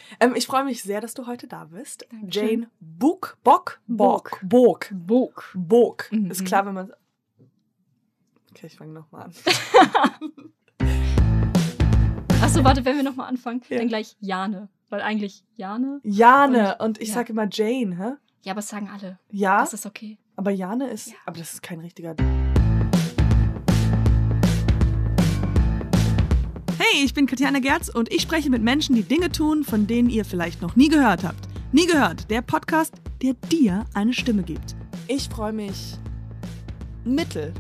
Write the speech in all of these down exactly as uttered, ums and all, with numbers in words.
Ähm, ich freue mich sehr, dass du heute da bist. Dankeschön. Jane Book, Bock, Bock, Bock, Book. Bock. Mhm. Ist klar, wenn man... Okay, ich fange nochmal an. Achso, warte, wenn wir nochmal anfangen, Ja. dann gleich Jane. Weil eigentlich Jane. Jane. Und, Und- ich ja. sage immer Jane, hä? Ja, aber das sagen alle. Ja, Das ist okay. aber Jane ist... Ja. Aber das ist kein richtiger... Hey, ich bin Katjana Gerz und ich spreche mit Menschen, die Dinge tun, von denen ihr vielleicht noch nie gehört habt. Nie gehört, der Podcast, der dir eine Stimme gibt. Ich freue mich mittel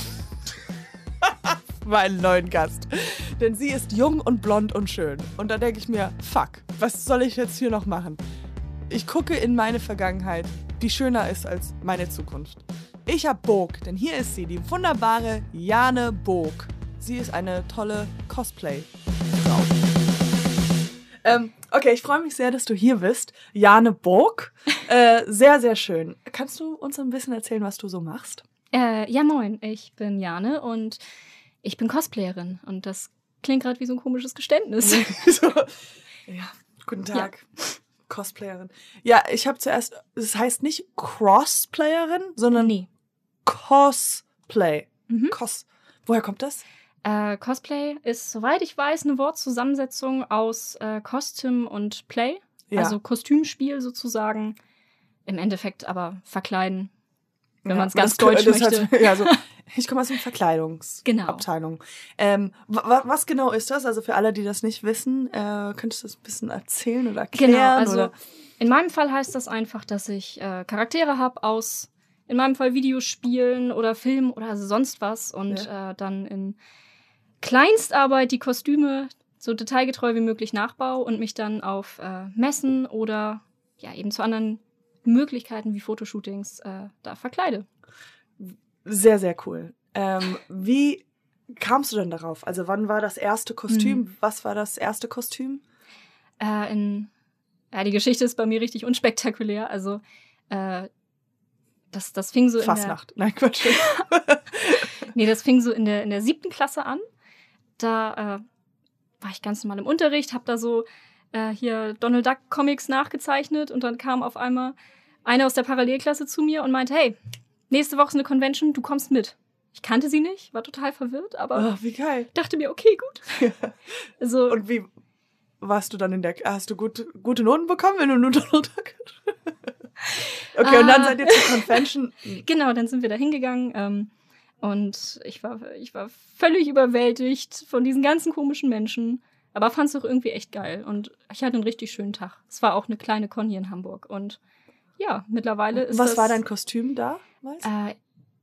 auf meinen neuen Gast. Denn sie ist jung und blond und schön. Und da denke ich mir, fuck, was soll ich jetzt hier noch machen? Ich gucke in meine Vergangenheit, die schöner ist als meine Zukunft. Ich hab Boog, denn hier ist sie, die wunderbare Jane Boog. Sie ist eine tolle Cosplay-Frau. Ähm, okay, ich freue mich sehr, dass du hier bist. Jane Boog. Äh, sehr, sehr schön. Kannst du uns ein bisschen erzählen, was du so machst? Äh, ja, moin. Ich bin Jane und ich bin Cosplayerin. Und das klingt gerade wie so ein komisches Geständnis. so, ja, guten Tag. Ja. Cosplayerin. Ja, ich habe zuerst, es heißt nicht Crossplayerin, sondern Nee. Cosplay. Mhm. Cos. Woher kommt das? Äh, Cosplay ist, soweit ich weiß, eine Wortzusammensetzung aus äh, Costume und Play. Ja. Also Kostümspiel sozusagen. Im Endeffekt aber verkleiden, wenn Ja, man es aber ganz das- deutsch das möchte. Hat, ja, so, ich komme aus der Genau. Verkleidungsabteilung. Ähm, wa- was genau ist das? Also für alle, die das nicht wissen, äh, könntest du das ein bisschen erzählen oder erklären? Genau, also oder? in meinem Fall heißt das einfach, dass ich äh, Charaktere habe aus, in meinem Fall Videospielen oder Filmen oder sonst was und Ja. äh, dann in Kleinstarbeit die Kostüme so detailgetreu wie möglich nachbaue und mich dann auf äh, Messen oder ja eben zu anderen Möglichkeiten wie Fotoshootings äh, da verkleide. Sehr, sehr cool. Ähm, wie kamst du denn darauf? Also wann war das erste Kostüm? Hm. Was war das erste Kostüm? Äh, in, ja, die Geschichte ist bei mir richtig unspektakulär. Also äh, das, das fing so in der, Fastnacht. Nein, Quatsch. nee, das fing so in der in der siebten Klasse an. Da äh, war ich ganz normal im Unterricht, habe da so äh, hier Donald Duck Comics nachgezeichnet und dann kam auf einmal eine aus der Parallelklasse zu mir und meinte, hey, nächste Woche ist eine Convention, du kommst mit. Ich kannte sie nicht, war total verwirrt, aber Oh, wie geil. dachte mir, okay, gut. Also, Und wie warst du dann in der... Hast du gut, gute Noten bekommen, wenn du nur Donald Duck Okay, Ah. und dann seid ihr zur Convention. genau, dann sind wir da hingegangen ähm, und ich war, ich war völlig überwältigt von diesen ganzen komischen Menschen, aber fand es auch irgendwie echt geil und ich hatte einen richtig schönen Tag. Es war auch eine kleine Con hier in Hamburg und ja, mittlerweile ist Was das... war dein Kostüm da? Weißt? du? Äh,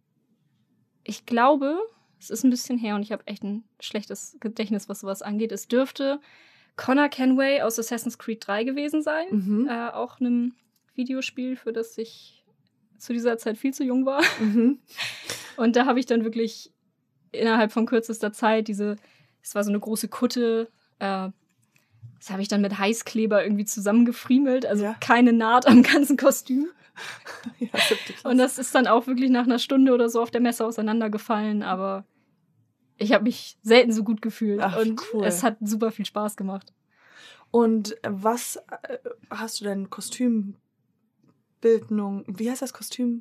ich glaube, es ist ein bisschen her und ich habe echt ein schlechtes Gedächtnis, was sowas angeht. Es dürfte Connor Kenway aus Assassin's Creed drei gewesen sein. Mhm. Äh, auch einem Videospiel, für das ich zu dieser Zeit viel zu jung war. Mhm. Und da habe ich dann wirklich innerhalb von kürzester Zeit diese, es war so eine große Kutte, äh, das habe ich dann mit Heißkleber irgendwie zusammengefriemelt, also Ja. keine Naht am ganzen Kostüm. Ja, siebte Klasse. Und das ist dann auch wirklich nach einer Stunde oder so auf der Messe auseinandergefallen, aber ich habe mich selten so gut gefühlt Ach, und cool. es hat super viel Spaß gemacht. Und was äh, hast du denn Kostümbildung? Wie heißt das Kostüm?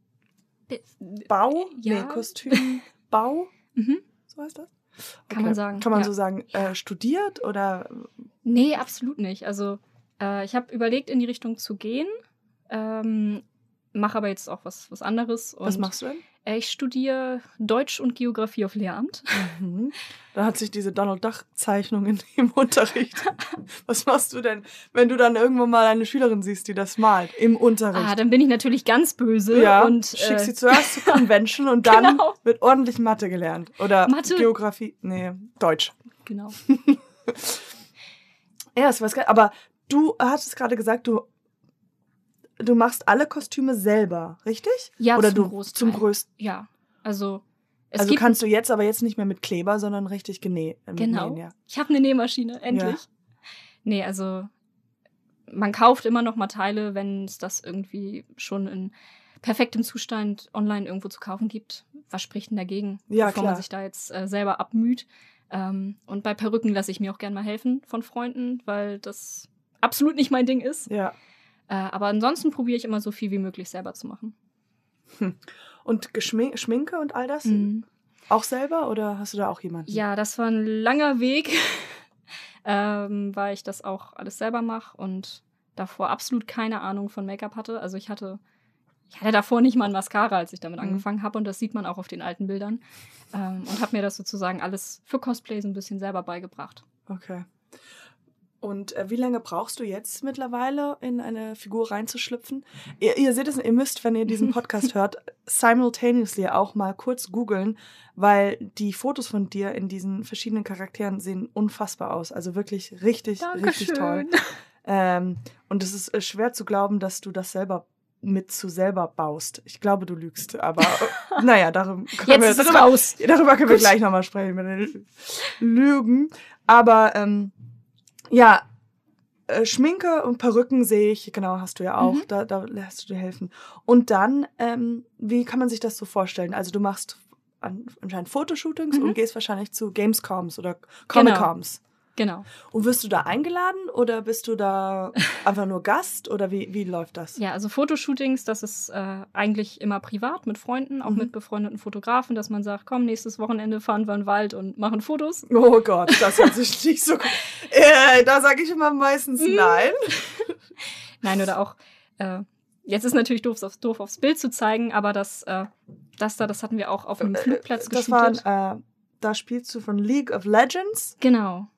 Bau? Ja. Nee, Kostümbau? Mhm. So heißt das? Kann man sagen, Kann man ja. so sagen, äh, studiert oder? Nee, absolut nicht. Also äh, ich habe überlegt, in die Richtung zu gehen, ähm, mache aber jetzt auch was, was anderes. Und, Was machst du denn? Äh, ich studiere Deutsch und Geografie auf Lehramt. Mhm. Da hat sich diese Donald Duck-Zeichnung in im Unterricht. Was machst du denn, wenn du dann irgendwann mal eine Schülerin siehst, die das malt im Unterricht? Ah, dann bin ich natürlich ganz böse ja, und schickst äh, sie zuerst zur Convention und dann Genau. wird ordentlich Mathe gelernt. Oder Mathe? Geografie, nee, Deutsch. genau. Ja, das weiß gar nicht. Aber du hattest gerade gesagt, du, du machst alle Kostüme selber, richtig? Ja, Oder zum du Großteil. zum größten. Ja, also es Also gibt kannst du jetzt aber jetzt nicht mehr mit Kleber, sondern richtig genäht. äh, mit genau. Nähen, ja. Ich habe eine Nähmaschine, endlich. Nee, also man kauft immer noch mal Teile, wenn es das irgendwie schon in perfektem Zustand online irgendwo zu kaufen gibt. Was spricht denn dagegen, Ja, bevor klar. man sich da jetzt äh, selber abmüht? Ähm, und bei Perücken lasse ich mir auch gern mal helfen von Freunden, weil das absolut nicht mein Ding ist. Ja. Äh, aber ansonsten probiere ich immer so viel wie möglich selber zu machen. Hm. Und Geschmin- Schminke und all das? Mhm. Auch selber oder hast du da auch jemanden? Ja, das war ein langer Weg, ähm, weil ich das auch alles selber mache und davor absolut keine Ahnung von Make-up hatte. Also ich hatte, ich hatte davor nicht mal ein Mascara, als ich damit mhm. angefangen habe und das sieht man auch auf den alten Bildern. Ähm, und habe mir das sozusagen alles für Cosplay so ein bisschen selber beigebracht. Okay. Und äh, wie lange brauchst du jetzt mittlerweile, in eine Figur reinzuschlüpfen? Ihr, ihr seht es, ihr müsst, wenn ihr diesen Podcast hört, simultaneously auch mal kurz googeln, weil die Fotos von dir in diesen verschiedenen Charakteren sehen unfassbar aus. Also wirklich richtig, Dankeschön. richtig toll. Ähm, und es ist schwer zu glauben, dass du das selber mit zu selber baust. Ich glaube, du lügst, aber naja, darum können Jetzt wir, ist es darüber, raus. darüber können wir gleich nochmal sprechen, wenn wir lügen. Aber ähm, ja, äh, Schminke und Perücken sehe ich, genau, hast du ja auch, mhm. da, da lässt du dir helfen. Und dann, ähm, wie kann man sich das so vorstellen? Also du machst an, anscheinend Fotoshootings mhm. und gehst wahrscheinlich zu Gamescoms oder Comic-Coms. Genau. Und wirst du da eingeladen oder bist du da einfach nur Gast oder wie, wie läuft das? Ja, also Fotoshootings, das ist äh, eigentlich immer privat mit Freunden, auch mhm. mit befreundeten Fotografen, dass man sagt, komm, nächstes Wochenende fahren wir in den Wald und machen Fotos. Oh Gott, das hört sich nicht so gut. Äh, da sage ich immer meistens nein. Nein, oder auch, äh, jetzt ist natürlich doof, aufs, doof aufs Bild zu zeigen, aber das, äh, das da, das hatten wir auch auf einem Flugplatz das geshootet. Waren, äh, da spielst du von League of Legends? Genau.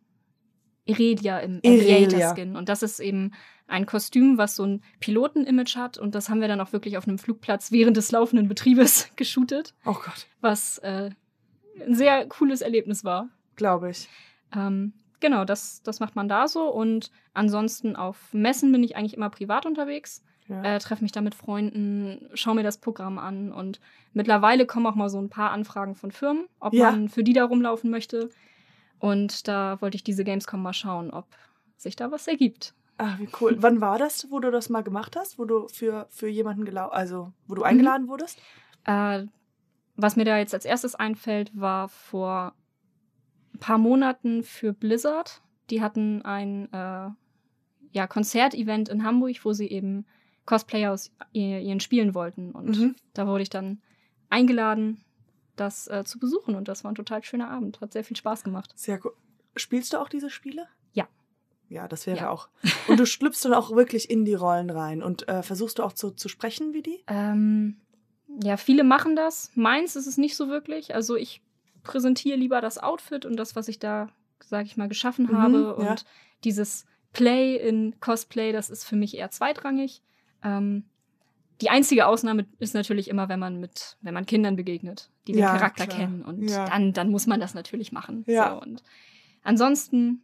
Irelia im Aviator-Skin. Und das ist eben ein Kostüm, was so ein Piloten-Image hat. Und das haben wir dann auch wirklich auf einem Flugplatz während des laufenden Betriebes geshootet. Oh Gott. Was äh, ein sehr cooles Erlebnis war. Glaube ich. Ähm, genau, das, das macht man da so. Und ansonsten auf Messen bin ich eigentlich immer privat unterwegs. Ja. Äh, treffe mich da mit Freunden, schaue mir das Programm an. Und mittlerweile kommen auch mal so ein paar Anfragen von Firmen, ob ja. man für die da rumlaufen möchte. Und da wollte ich diese Gamescom mal schauen, ob sich da was ergibt. Ah, wie cool. Wann war das, wo du das mal gemacht hast? Wo du für, für jemanden gelau- also wo du eingeladen mhm. wurdest? Äh, was mir da jetzt als erstes einfällt, war vor ein paar Monaten für Blizzard. Die hatten ein äh, ja, Konzertevent in Hamburg, wo sie eben Cosplayer aus ihren Spielen wollten. Und mhm. da wurde ich dann eingeladen, das äh, zu besuchen. Und das war ein total schöner Abend. Hat sehr viel Spaß gemacht. Sehr cool. Spielst du auch diese Spiele? Ja. Ja, das wäre ja. auch. Und du schlüpfst dann auch wirklich in die Rollen rein. Und äh, versuchst du auch zu, zu sprechen wie die? Ähm, ja, viele machen das. Meins ist es nicht so wirklich. Also ich präsentiere lieber das Outfit und das, was ich da, sag ich mal, geschaffen mhm, habe. Und ja. dieses Play in Cosplay, das ist für mich eher zweitrangig. Ähm, Die einzige Ausnahme ist natürlich immer, wenn man mit, wenn man Kindern begegnet, die den ja, Charakter klar. kennen. Und ja. dann, dann muss man das natürlich machen. Ja. So, und ansonsten,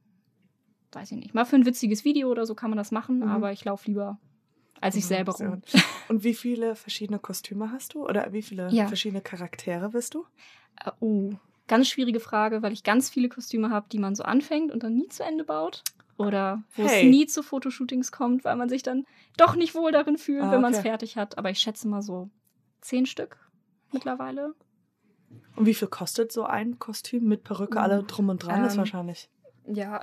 weiß ich nicht, mal für ein witziges Video oder so kann man das machen, mhm. aber ich laufe lieber als ich mhm, selber rum. Und wie viele verschiedene Kostüme hast du? Oder wie viele ja. verschiedene Charaktere bist du? Uh, oh, ganz schwierige Frage, weil ich ganz viele Kostüme habe, die man so anfängt und dann nie zu Ende baut. Oder wo hey. es nie zu Fotoshootings kommt, weil man sich dann doch nicht wohl darin fühlt, ah, wenn man es okay. fertig hat. Aber ich schätze mal so zehn Stück mittlerweile. Und wie viel kostet so ein Kostüm mit Perücke, alle drum und dran? Ähm, ist wahrscheinlich. Ja.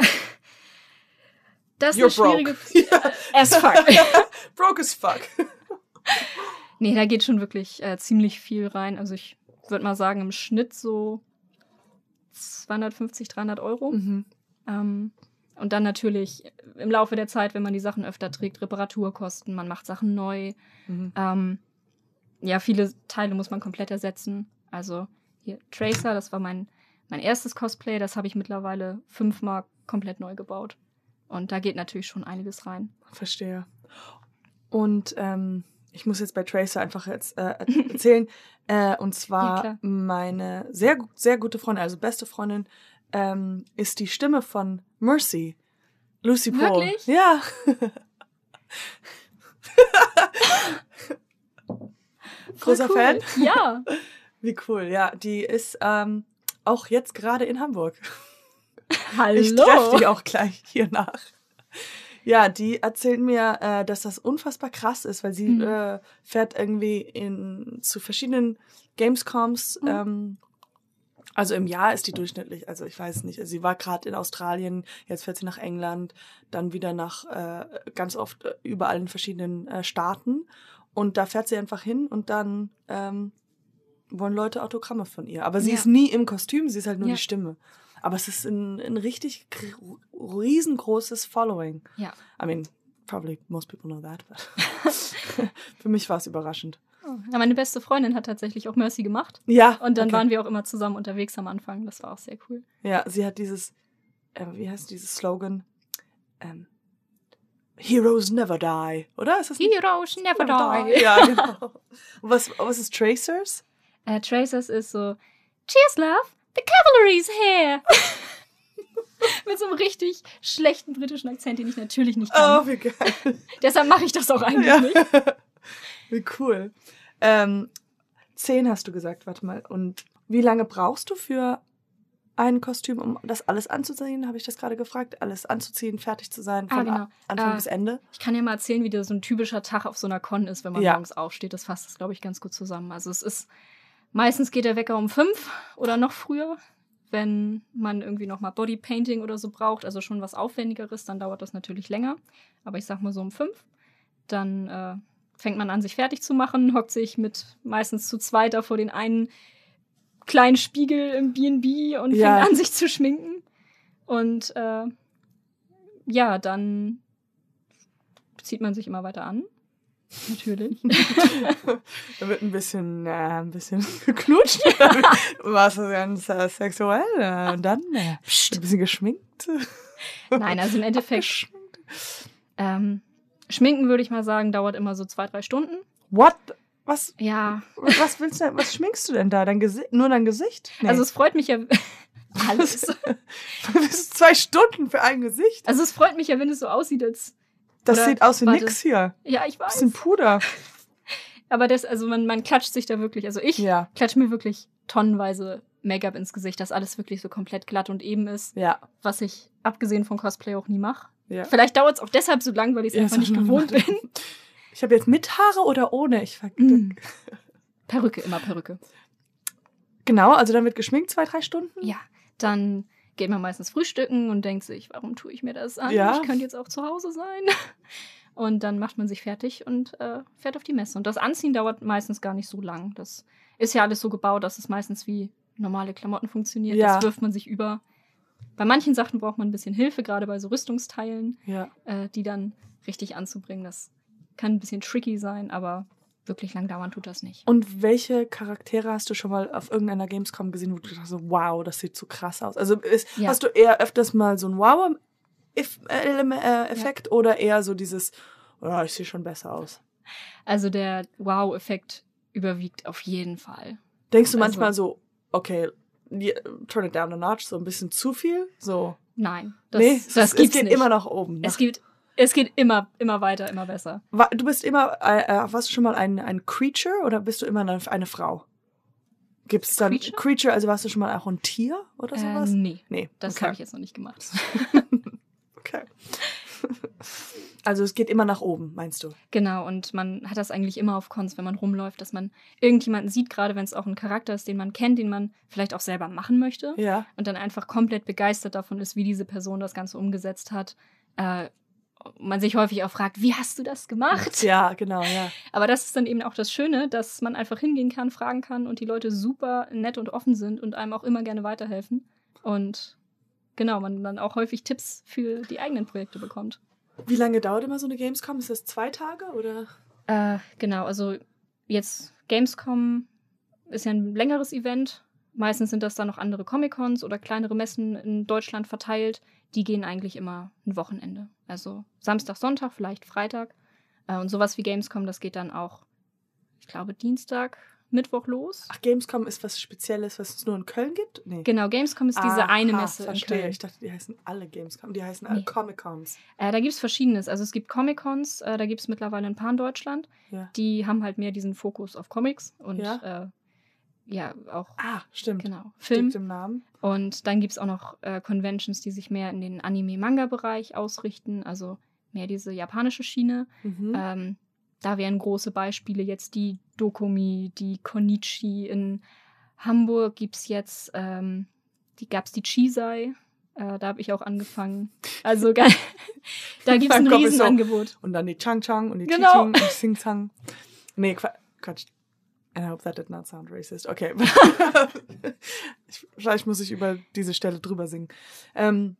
Das You're ist eine schwierige Frage. As fuck. Broke as fuck. Nee, da geht schon wirklich äh, ziemlich viel rein. Also ich würde mal sagen, im Schnitt so zweihundertfünfzig, dreihundert Euro. Mhm. Ähm, Und dann natürlich im Laufe der Zeit, wenn man die Sachen öfter trägt, Reparaturkosten, man macht Sachen neu. Mhm. Ähm, ja, viele Teile muss man komplett ersetzen. Also hier Tracer, das war mein, mein erstes Cosplay, das habe ich mittlerweile fünfmal komplett neu gebaut. Und da geht natürlich schon einiges rein. Verstehe. Und ähm, ich muss jetzt bei Tracer einfach jetzt äh, erzählen. äh, und zwar ja, meine sehr, sehr gute Freundin, also beste Freundin, ähm, ist die Stimme von Mercy. Lucy Pohl. Wirklich? Ja. Großer cool. Fan? Ja. Wie cool, ja. Die ist ähm, auch jetzt gerade in Hamburg. Hallo. Ich treffe die auch gleich hier nach. Ja, die erzählt mir, äh, dass das unfassbar krass ist, weil sie mhm. äh, fährt irgendwie in zu verschiedenen Gamescoms, mhm. ähm, Also im Jahr ist die durchschnittlich, also ich weiß nicht, also sie war gerade in Australien, jetzt fährt sie nach England, dann wieder nach äh, ganz oft äh, überall in verschiedenen äh, Staaten und da fährt sie einfach hin und dann ähm, wollen Leute Autogramme von ihr. Aber sie Ja. ist nie im Kostüm, sie ist halt nur Ja. die Stimme. Aber es ist ein, ein richtig gr- riesengroßes Following. Ja. I mean, probably most people know that, but für mich war es überraschend. Ja, meine beste Freundin hat tatsächlich auch Mercy gemacht. Ja. Und dann okay. waren wir auch immer zusammen unterwegs am Anfang. Das war auch sehr cool. Ja, sie hat dieses, äh, wie heißt dieses Slogan? Ähm, Heroes never die, oder? Ist das nicht? Heroes never die. Ja, genau. Und was, was ist Tracers? Äh, Tracers ist so, Cheers, love, the cavalry's here. Mit so einem richtig schlechten britischen Akzent, den ich natürlich nicht kann. Oh, wie geil. Deshalb mache ich das auch eigentlich Ja. nicht. Wie cool. Ähm, zehn hast du gesagt, warte mal. Und wie lange brauchst du für ein Kostüm, um das alles anzuziehen? Habe ich das gerade gefragt? Alles anzuziehen, fertig zu sein, von Ah, genau. Anfang Äh, bis Ende? Ich kann ja mal erzählen, wie der so ein typischer Tag auf so einer Con ist, wenn man Ja. morgens aufsteht. Das fasst das, glaube ich, ganz gut zusammen. Also es ist, meistens geht der Wecker um fünf oder noch früher. Wenn man irgendwie noch mal Bodypainting oder so braucht, also schon was Aufwendigeres, dann dauert das natürlich länger. Aber ich sag mal so um fünf. Dann äh, fängt man an, sich fertig zu machen, hockt sich mit meistens zu zweit da vor den einen kleinen Spiegel im B und B und Ja. fängt an, sich zu schminken. Und äh, ja, dann zieht man sich immer weiter an. Natürlich. Da wird ein bisschen, äh, ein bisschen geknutscht. Was ganz äh, sexuell. Äh, und dann äh, ein bisschen geschminkt. Nein, also im Endeffekt, ähm, Schminken würde ich mal sagen, dauert immer so zwei, drei Stunden. What? Was, Ja, was willst du denn, was schminkst du denn da? Dein Gesicht? Nur dein Gesicht? Nee. also es freut mich ja alles. Bis zwei Stunden für ein Gesicht? Also es freut mich ja, wenn es so aussieht, als Das Oder- sieht aus wie warte. nix hier. ja, ich weiß. Bisschen Puder. Aber das, also man, man klatscht sich da wirklich, also ich Ja. klatsche mir wirklich tonnenweise Make-up ins Gesicht, dass alles wirklich so komplett glatt und eben ist, Ja. was ich abgesehen von Cosplay auch nie mache. Ja. Vielleicht dauert es auch deshalb so lang, weil ich es Ja, einfach so nicht gewohnt normal. bin. Ich habe jetzt mit Haare oder ohne? Ich ver- Mm. Perücke, immer Perücke. Genau, also dann wird geschminkt zwei, drei Stunden? Ja, dann geht man meistens frühstücken und denkt sich, warum tue ich mir das an? Ja. Ich könnte jetzt auch zu Hause sein. Und dann macht man sich fertig und äh, fährt auf die Messe. Und das Anziehen dauert meistens gar nicht so lang. Das ist ja alles so gebaut, dass es meistens wie normale Klamotten funktioniert. Ja. Das wirft man sich über. Bei manchen Sachen braucht man ein bisschen Hilfe, gerade bei so Rüstungsteilen, Ja. äh, die dann richtig anzubringen. Das kann ein bisschen tricky sein, aber wirklich lang dauern tut das nicht. Und welche Charaktere hast du schon mal auf irgendeiner Gamescom gesehen, wo du dachtest, so, wow, das sieht so krass aus? Also ist, Ja. hast du eher öfters mal so ein Wow-Effekt oder eher so dieses, oh, ich sehe schon besser aus? Also der Wow-Effekt überwiegt auf jeden Fall. Denkst du Also- manchmal so, okay, die- turn it down a notch, so ein bisschen zu viel? So. Nein, das, Nee, es, das es gibt's geht nicht. immer nach oben. Es Nach, gibt, es geht immer, immer weiter, immer besser. Wa- du bist immer, äh, äh, warst du schon mal ein, ein Creature oder bist du immer eine, eine Frau? Gibt es dann Creature? Creature, also warst du schon mal auch ein Tier oder Äh, sowas? nee, Nee, das okay. habe ich jetzt noch nicht gemacht. Okay. Also es geht immer nach oben, meinst du? Genau, und man hat das eigentlich immer auf Cons, wenn man rumläuft, dass man irgendjemanden sieht, gerade wenn es auch ein Charakter ist, den man kennt, den man vielleicht auch selber machen möchte. Ja. Und dann einfach komplett begeistert davon ist, wie diese Person das Ganze umgesetzt hat. Äh, man sich häufig auch fragt, wie hast du das gemacht? Ja, genau, ja. Aber das ist dann eben auch das Schöne, dass man einfach hingehen kann, fragen kann und die Leute super nett und offen sind und einem auch immer gerne weiterhelfen. Und genau, man dann auch häufig Tipps für die eigenen Projekte bekommt. Wie lange dauert immer so eine Gamescom? Ist das zwei Tage oder? Äh, genau, also jetzt Gamescom ist ja ein längeres Event. Meistens sind das dann noch andere Comic-Cons oder kleinere Messen in Deutschland verteilt. Die gehen eigentlich immer ein Wochenende. Also Samstag, Sonntag, vielleicht Freitag. Äh, und sowas wie Gamescom, das geht dann auch, ich glaube, Dienstag, Mittwoch los. Ach, Gamescom ist was Spezielles, was es nur in Köln gibt? Nee. Genau, Gamescom ist diese Aha, eine Messe in verstehe. Köln. Ich dachte, die heißen alle Gamescom. Die heißen alle Nee. Comic-Cons. Äh, da gibt es Verschiedenes. Also es gibt Comic-Cons, äh, da gibt es mittlerweile ein paar in Deutschland. Ja. Die haben halt mehr diesen Fokus auf Comics und Ja. äh, ja, auch Ah, stimmt. genau, Film. Steckt im Namen. Und dann gibt es auch noch äh, Conventions, die sich mehr in den Anime-Manga-Bereich ausrichten, also mehr diese japanische Schiene. Mhm. Ähm, da wären große Beispiele jetzt die Dokumi, die Konichi in Hamburg gibt's jetzt, ähm, die gab's die Chisei. Äh, da habe ich auch angefangen. Also geil. Da gibt's ein Riesenangebot. So. Und dann die Chang Chang und die Genau. Chiching und die Sing Sang. Nee, Qu- Quatsch. I hope that did not sound racist. Okay. ich, vielleicht muss ich über diese Stelle drüber singen. Ähm,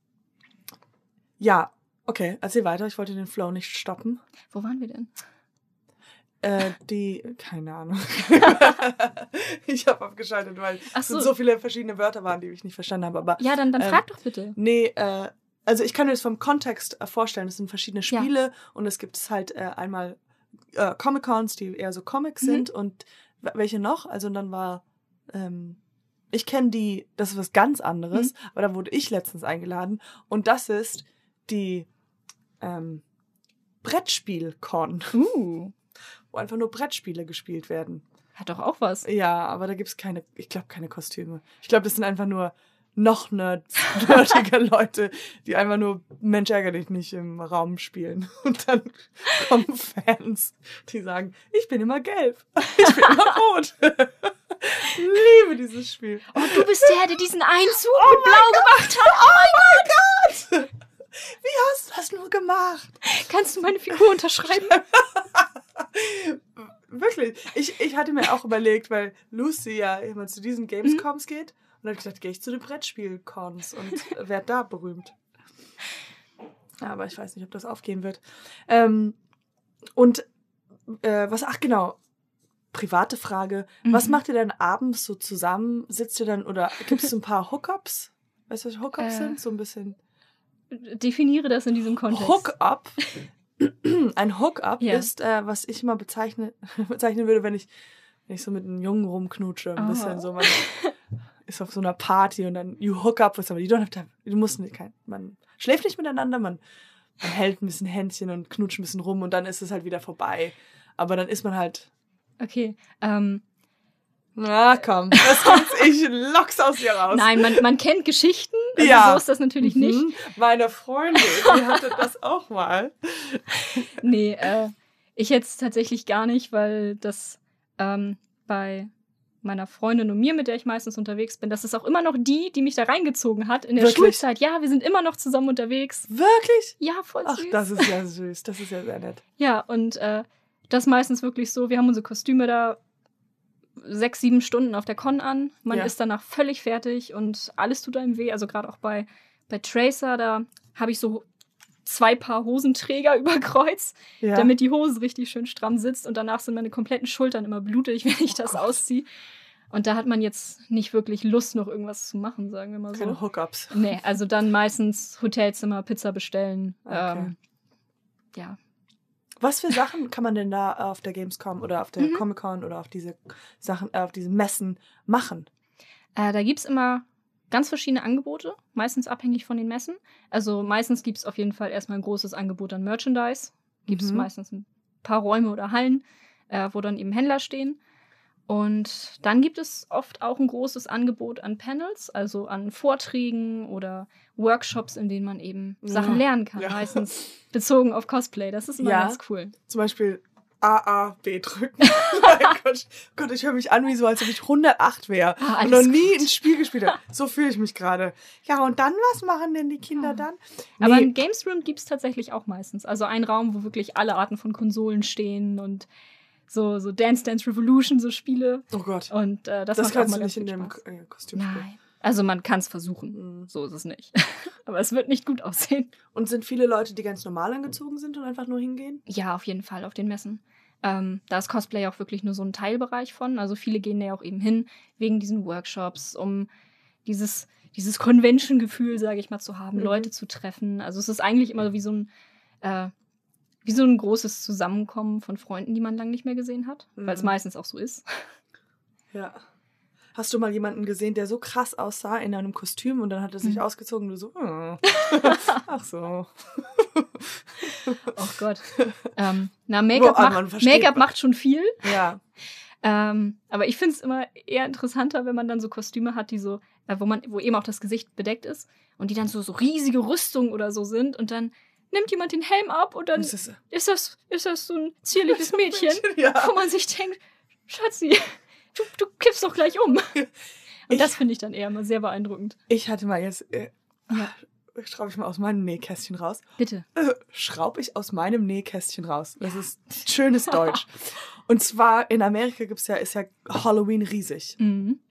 ja, okay, erzähl weiter. Ich wollte den Flow nicht stoppen. Wo waren wir denn? Äh, die, keine Ahnung. Ich habe abgeschaltet, weil Ach es so. sind so viele verschiedene Wörter waren, die ich nicht verstanden habe. Aber Ja, dann, dann ähm, frag doch bitte. nee, äh, also ich kann mir das vom Kontext äh, vorstellen. Es sind verschiedene Ja. Spiele und es gibt es halt äh, einmal äh, Comic-Cons, die eher so Comics Mhm. sind und w- welche noch? Also und dann war, ähm, ich kenne die, das ist was ganz anderes, Mhm. aber da wurde ich letztens eingeladen und das ist die ähm, Brettspiel-Con, Uh, wo einfach nur Brettspiele gespielt werden. hat doch auch was. Ja, aber da gibt's keine, ich glaube, keine Kostüme. Ich glaube, das sind einfach nur noch nerds, nerdige Leute, die einfach nur Mensch ärger dich nicht im Raum spielen. Und dann kommen Fans, die sagen, ich bin immer gelb, ich bin immer rot. Liebe dieses Spiel. Oh, du bist der, der diesen einen Zug mit blau gemacht hat. Oh mein Gott! Wie hast du das nur gemacht? Kannst du meine Figur unterschreiben? Wirklich. Ich, ich hatte mir auch überlegt, weil Lucy ja immer zu diesen Gamescoms geht. Und dann habe ich gedacht, gehe ich zu den Brettspiel-Cons und werde da berühmt. Ja, aber ich weiß nicht, ob das aufgehen wird. Ähm, und äh, was, ach genau, private Frage. Mhm. Was macht ihr dann abends so zusammen? Sitzt ihr dann oder gibt es so ein paar Hookups? Weißt du, was Hookups Äh. sind? So ein bisschen. Definiere das in diesem Kontext. Hookup. Ein Hookup Ja. ist, äh, was ich mal bezeichne, bezeichnen würde, wenn ich, wenn ich so mit einem Jungen rumknutsche. Ein Oh. bisschen so. Man ist auf so einer Party und dann you hook up with somebody. You don't have to, du musst nicht, kein, man schläft nicht miteinander, man, man hält ein bisschen Händchen und knutscht ein bisschen rum und dann ist es halt wieder vorbei. Aber dann ist man halt, Okay, ähm, na komm, das gibt's, ich lock's aus dir raus. nein, man, man kennt Geschichten, also Ja. so ist das natürlich nicht. Mhm. Meine Freundin, die hatte das auch mal. Nee, äh, ich jetzt tatsächlich gar nicht, weil das ähm, bei meiner Freundin und mir, mit der ich meistens unterwegs bin, das ist auch immer noch die, die mich da reingezogen hat in der Wirklich? Schulzeit. Ja, wir sind immer noch zusammen unterwegs. Wirklich? Ja, voll Ach, süß. das ist ja süß, das ist ja sehr nett. Ja, und äh, das meistens wirklich so, wir haben unsere Kostüme da sechs, sieben Stunden auf der Con an. Man Ja. ist danach völlig fertig und alles tut einem weh. Also gerade auch bei, bei Tracer, da habe ich so zwei Paar Hosenträger über Kreuz, Ja. damit die Hose richtig schön stramm sitzt. Und danach sind meine kompletten Schultern immer blutig, wenn ich Oh das Gott. ausziehe. Und da hat man jetzt nicht wirklich Lust, noch irgendwas zu machen, sagen wir mal so. Keine Hookups. Nee, also dann meistens Hotelzimmer, Pizza bestellen. Okay. Ähm, ja. Was für Sachen kann man denn da auf der Gamescom oder auf der Mhm. Comic-Con oder auf diese Sachen, äh, auf diese Messen machen? Äh, da gibt's immer ganz verschiedene Angebote, meistens abhängig von den Messen. Also meistens gibt's auf jeden Fall erstmal ein großes Angebot an Merchandise. Gibt's Mhm. meistens ein paar Räume oder Hallen, äh, wo dann eben Händler stehen. Und dann gibt es oft auch ein großes Angebot an Panels, also an Vorträgen oder Workshops, in denen man eben Sachen Ja. lernen kann. Ja. Meistens bezogen auf Cosplay. Das ist immer Ja. ganz cool. Zum Beispiel A A B drücken. Mein Gott, Gott, ich höre mich an wie so, als ob ich hundertacht wäre Ah, und alles noch nie gut. ein Spiel gespielt habe. So fühle ich mich gerade. Ja, und dann, was machen denn die Kinder Ja. dann? Aber Nee. ein Games Room gibt es tatsächlich auch meistens. Also ein Raum, wo wirklich alle Arten von Konsolen stehen und so, so Dance Dance Revolution, so Spiele. Oh Gott, Und äh, das, das macht auch kannst mal du ganz nicht in viel dem Spaß. K- äh, Kostüm spielen. Nein. Also man kann es versuchen. Mhm. So ist es nicht. Aber es wird nicht gut aussehen. Und sind viele Leute, die ganz normal angezogen sind und einfach nur hingehen? Ja, auf jeden Fall auf den Messen. Ähm, da ist Cosplay auch wirklich nur so ein Teilbereich von. Also viele gehen da ja auch eben hin wegen diesen Workshops, um dieses, dieses Convention-Gefühl, sage ich mal, zu haben, Mhm. Leute zu treffen. Also es ist eigentlich immer wie so ein äh, wie so ein großes Zusammenkommen von Freunden, die man lange nicht mehr gesehen hat, Mhm. weil es meistens auch so ist. Ja. Hast du mal jemanden gesehen, der so krass aussah in einem Kostüm und dann hat er sich Mhm. ausgezogen und du so, oh. Ach so. Oh Gott. ähm, na, Make-up Boah, man macht, versteht- Make-up macht schon viel. Ja. Ähm, aber ich finde es immer eher interessanter, wenn man dann so Kostüme hat, die so, äh, wo man, wo eben auch das Gesicht bedeckt ist und die dann so, so riesige Rüstungen oder so sind und dann nimmt jemand den Helm ab und dann Das ist, ist das, ist das so ein zierliches Mädchen, ja. wo man sich denkt, Schatzi, du, du kippst doch gleich um. Und Ich- das finde ich dann eher immer sehr beeindruckend. Ich hatte mal jetzt, äh, Ja. schraube ich mal aus meinem Nähkästchen raus. Bitte. Äh, schraube ich aus meinem Nähkästchen raus. Das ist schönes Deutsch. Und zwar in Amerika gibt's ja, ist ja Halloween riesig. Mhm.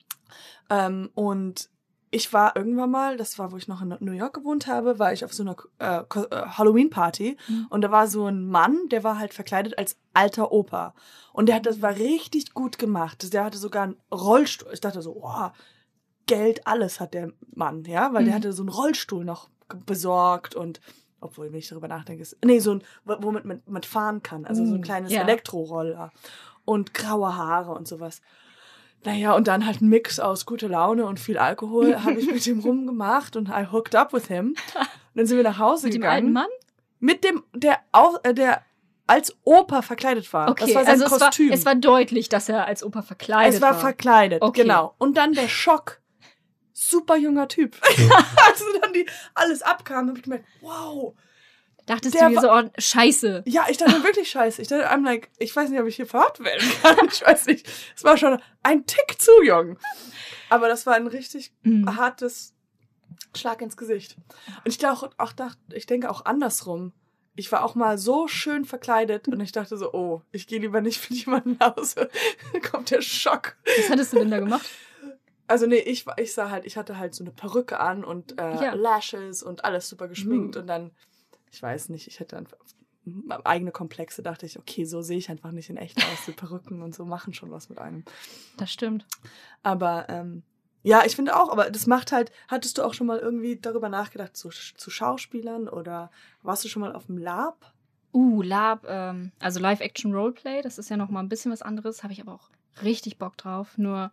Ähm, und ich war irgendwann mal, das war, wo ich noch in New York gewohnt habe, war ich auf so einer äh, Ko- äh, Halloween-Party. Mhm. Und da war so ein Mann, der war halt verkleidet als alter Opa. Und der hat das war richtig gut gemacht. Der hatte sogar einen Rollstuhl. Ich dachte so, wow, Geld, alles hat der Mann, ja, weil der Mhm. hatte so einen Rollstuhl noch ge- besorgt und, obwohl, wenn ich darüber nachdenke, ist, nee, so ein, wo- womit man mit fahren kann, also so ein Uh, kleines ja. Elektroroller und graue Haare und sowas. Naja, und dann halt ein Mix aus guter Laune und viel Alkohol habe ich mit ihm rumgemacht und I hooked up with him. Und dann sind wir nach Hause Mit dem gegangen. alten Mann? Mit dem, der auch, äh, der als Opa verkleidet war. Okay, das war sein also es Kostüm. war, es war deutlich, dass er als Opa verkleidet Es war war. verkleidet, Okay. genau. Und dann der Schock. Super junger Typ. Als dann die alles abkam, habe ich gemerkt, wow. Dachtest Der du dir so, oh, scheiße. Ja, ich dachte wirklich scheiße. Ich dachte, I'm like, ich weiß nicht, ob ich hier verhört werden kann. Ich weiß nicht. Es war schon ein Tick zu jung. Aber das war ein richtig Mhm. hartes Schlag ins Gesicht. Und ich glaube auch, auch, ich denke auch andersrum. Ich war auch mal so schön verkleidet und ich dachte so, oh, ich gehe lieber nicht mit jemandem nach Hause. Dann kommt der Schock. Was hattest du denn da gemacht? Also nee, ich, war- ich sah halt, ich hatte halt so eine Perücke an und äh, Ja. Lashes und alles super geschminkt Uh. und dann, ich weiß nicht, ich hätte dann eigene Komplexe, dachte ich, okay, so sehe ich einfach nicht in echt aus. Die Perücken und so machen schon was mit einem. Das stimmt. Aber ähm, ja, ich finde auch, aber das macht halt, hattest du auch schon mal irgendwie darüber nachgedacht, zu, zu Schauspielern oder warst du schon mal auf dem Lab? Uh, Lab, ähm, also Live-Action-Roleplay, das ist ja noch mal ein bisschen was anderes, habe ich aber auch richtig Bock drauf. Nur,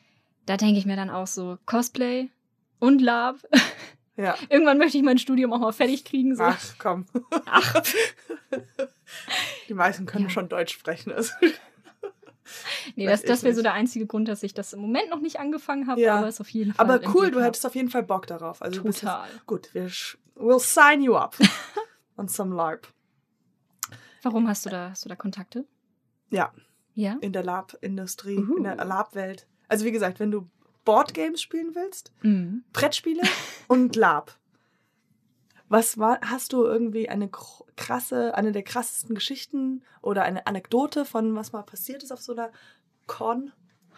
da denke ich mir dann auch so, Cosplay und Lab. Ja. Irgendwann möchte ich mein Studium auch mal fertig kriegen. So. Ach, komm. Ach. Die meisten können Ja. schon Deutsch sprechen. Also. Nee, Weiß das, das ich wäre nicht. so der einzige Grund, dass ich das im Moment noch nicht angefangen habe, Ja. aber es auf jeden Fall. Aber im cool, Blick du hab. hättest auf jeden Fall Bock darauf. Also du bist jetzt- Total. gut, wir sch- we'll sign you up on some LARP. Warum hast du da, hast du da Kontakte? Ja, Ja? in der Lab-Industrie, Uhu. in der Lab-Welt. Also wie gesagt, wenn du Boardgames spielen willst, Mhm. Brettspiele und Lab. Was war, hast du irgendwie eine kr- krasse, eine der krassesten Geschichten oder eine Anekdote von was mal passiert ist auf so einer Con?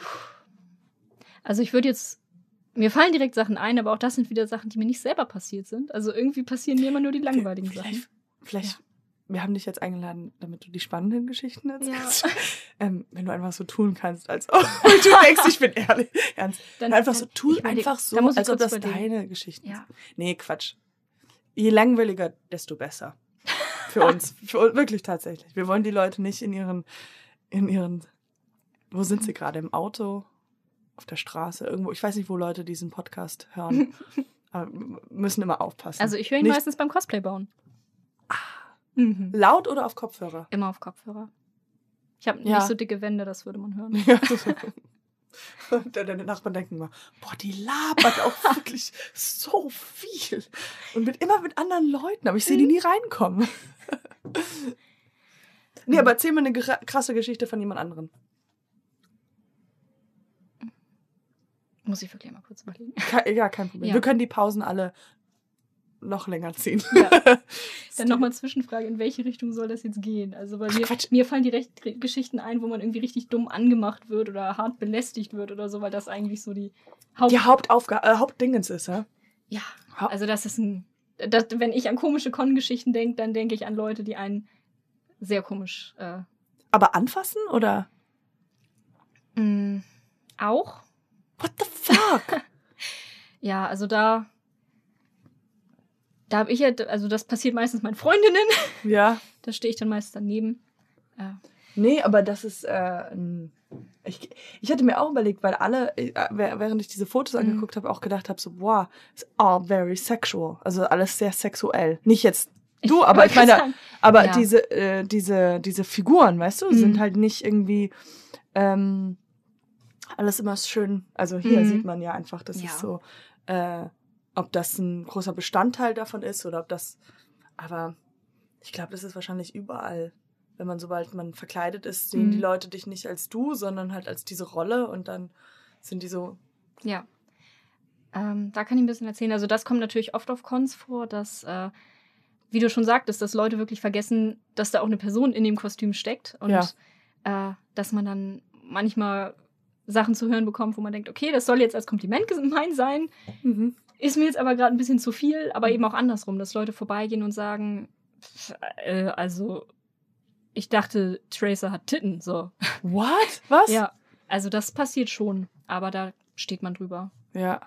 Also ich würde jetzt, mir fallen direkt Sachen ein, aber auch das sind wieder Sachen, die mir nicht selber passiert sind. Also irgendwie passieren mir immer nur die langweiligen Sachen. Vielleicht, vielleicht wir haben dich jetzt eingeladen, damit du die spannenden Geschichten erzählst. Ja. Ähm, wenn du einfach so tun kannst, als ob du denkst, ich bin ehrlich, ernst. Dann- einfach dann- so, tu ich überleg- einfach so, da muss ich als ob kurz das überlegen. deine Geschichten Ja. sind. Nee, Quatsch. Je langweiliger, desto besser. Für uns. Für uns wirklich tatsächlich. Wir wollen die Leute nicht in ihren, in ihren, wo sind sie gerade? Im Auto? Auf der Straße? Irgendwo? Ich weiß nicht, wo Leute diesen Podcast hören. Aber wir müssen immer aufpassen. Also ich höre ihn Nicht- meistens beim Cosplay bauen. Mhm. Laut oder auf Kopfhörer? Immer auf Kopfhörer. Ich habe Ja. nicht so dicke Wände, das würde man hören. Ja. Und deine Nachbarn denken mal, boah, die labert auch wirklich so viel. Und mit, immer mit anderen Leuten, aber ich sehe die nie reinkommen. Nee, aber erzähl mir eine gra- krasse Geschichte von jemand anderem. Muss ich wirklich mal kurz überlegen. Ke ja, kein Problem. Ja. Wir können die Pausen alle noch länger ziehen. Ja. Dann nochmal Zwischenfrage, in welche Richtung soll das jetzt gehen? Also bei Ach, mir, Quatsch. mir fallen direkt Re- Geschichten ein, wo man irgendwie richtig dumm angemacht wird oder hart belästigt wird oder so, weil das eigentlich so die Haupt... Die Hauptaufgabe, äh, Hauptdingens ist, ja? Ja, Ha- also das ist ein... Das, wenn ich an komische Con-Geschichten denke, dann denke ich an Leute, die einen sehr komisch... Äh, Aber anfassen oder? mh, auch? What the fuck? Ja, also da... Da habe ich ja... Also das passiert meistens meinen Freundinnen. Ja. Da stehe ich dann meist daneben. Äh, Nee, aber das ist, äh, ein- ich, ich hatte mir auch überlegt, weil alle, äh, während ich diese Fotos Mhm. angeguckt habe, auch gedacht habe, so, wow, it's all very sexual. Also alles sehr sexuell. Nicht jetzt du, Ich aber ich wollte meine, sagen, aber ja. diese, äh, diese, diese Figuren, weißt du, sind Mhm. halt nicht irgendwie, ähm, alles immer schön, also hier Mhm. sieht man ja einfach, das Ja. ist so, äh, ob das ein großer Bestandteil davon ist oder ob das, aber ich glaube, das ist wahrscheinlich überall wenn man, sobald man verkleidet ist, sehen Mhm. die Leute dich nicht als du, sondern halt als diese Rolle und dann sind die so... Ja. Ähm, da kann ich ein bisschen erzählen. Also das kommt natürlich oft auf Cons vor, dass, äh, wie du schon sagtest, dass Leute wirklich vergessen, dass da auch eine Person in dem Kostüm steckt. Und Ja. äh, dass man dann manchmal Sachen zu hören bekommt, wo man denkt, okay, das soll jetzt als Kompliment gemeint sein, Mhm. ist mir jetzt aber gerade ein bisschen zu viel, aber eben auch andersrum, dass Leute vorbeigehen und sagen, pff, äh, also ich dachte, Tracer hat Titten, so. What? Was? Ja, also das passiert schon, aber da steht man drüber. Ja.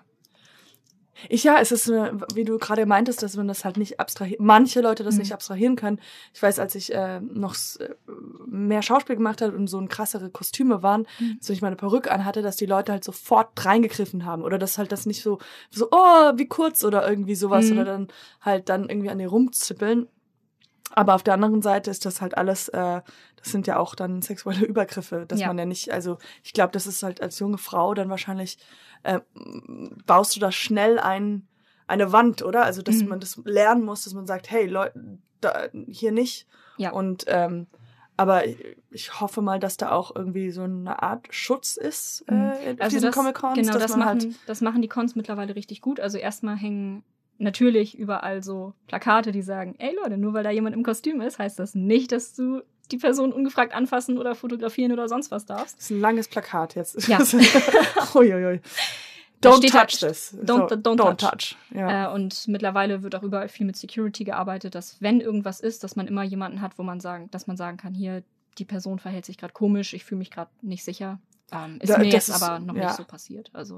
Ich, ja, es ist, eine, wie du gerade meintest, dass man das halt nicht abstrahieren, manche Leute das Mhm. nicht abstrahieren können. Ich weiß, als ich äh, noch äh, mehr Schauspiel gemacht habe und so ein krassere Kostüme waren, Mhm. so ich meine Perücke anhatte, dass die Leute halt sofort reingegriffen haben oder dass halt das nicht so, so, oh, wie kurz oder irgendwie sowas Mhm. oder dann halt dann irgendwie an dir rumzippeln. Aber auf der anderen Seite ist das halt alles, äh, das sind ja auch dann sexuelle Übergriffe, dass Ja. man ja nicht, also ich glaube, das ist halt als junge Frau dann wahrscheinlich, äh, baust du da schnell ein, eine Wand, oder? Also, dass Mhm. man das lernen muss, dass man sagt, hey, Leute, da, hier nicht. Ja. Und, ähm, aber ich, ich hoffe mal, dass da auch irgendwie so eine Art Schutz ist, äh, Mhm. auf Also diesen das, Comic-Cons, genau, dass das man machen, halt, das machen die Cons mittlerweile richtig gut. Also erstmal hängen natürlich überall so Plakate, die sagen, ey Leute, nur weil da jemand im Kostüm ist, heißt das nicht, dass du die Person ungefragt anfassen oder fotografieren oder sonst was darfst. das ist ein langes Plakat jetzt. Ja. Uiuiui. Da Don't steht touch halt, this. don't- so, don't don't touch. touch. Ja. Äh, und mittlerweile wird auch überall viel mit Security gearbeitet, dass wenn irgendwas ist, dass man immer jemanden hat, wo man sagen, dass man sagen kann, hier, die Person verhält sich gerade komisch, ich fühle mich gerade nicht sicher. Ähm, ist Da- mir das jetzt ist- aber noch ja. nicht so passiert. Also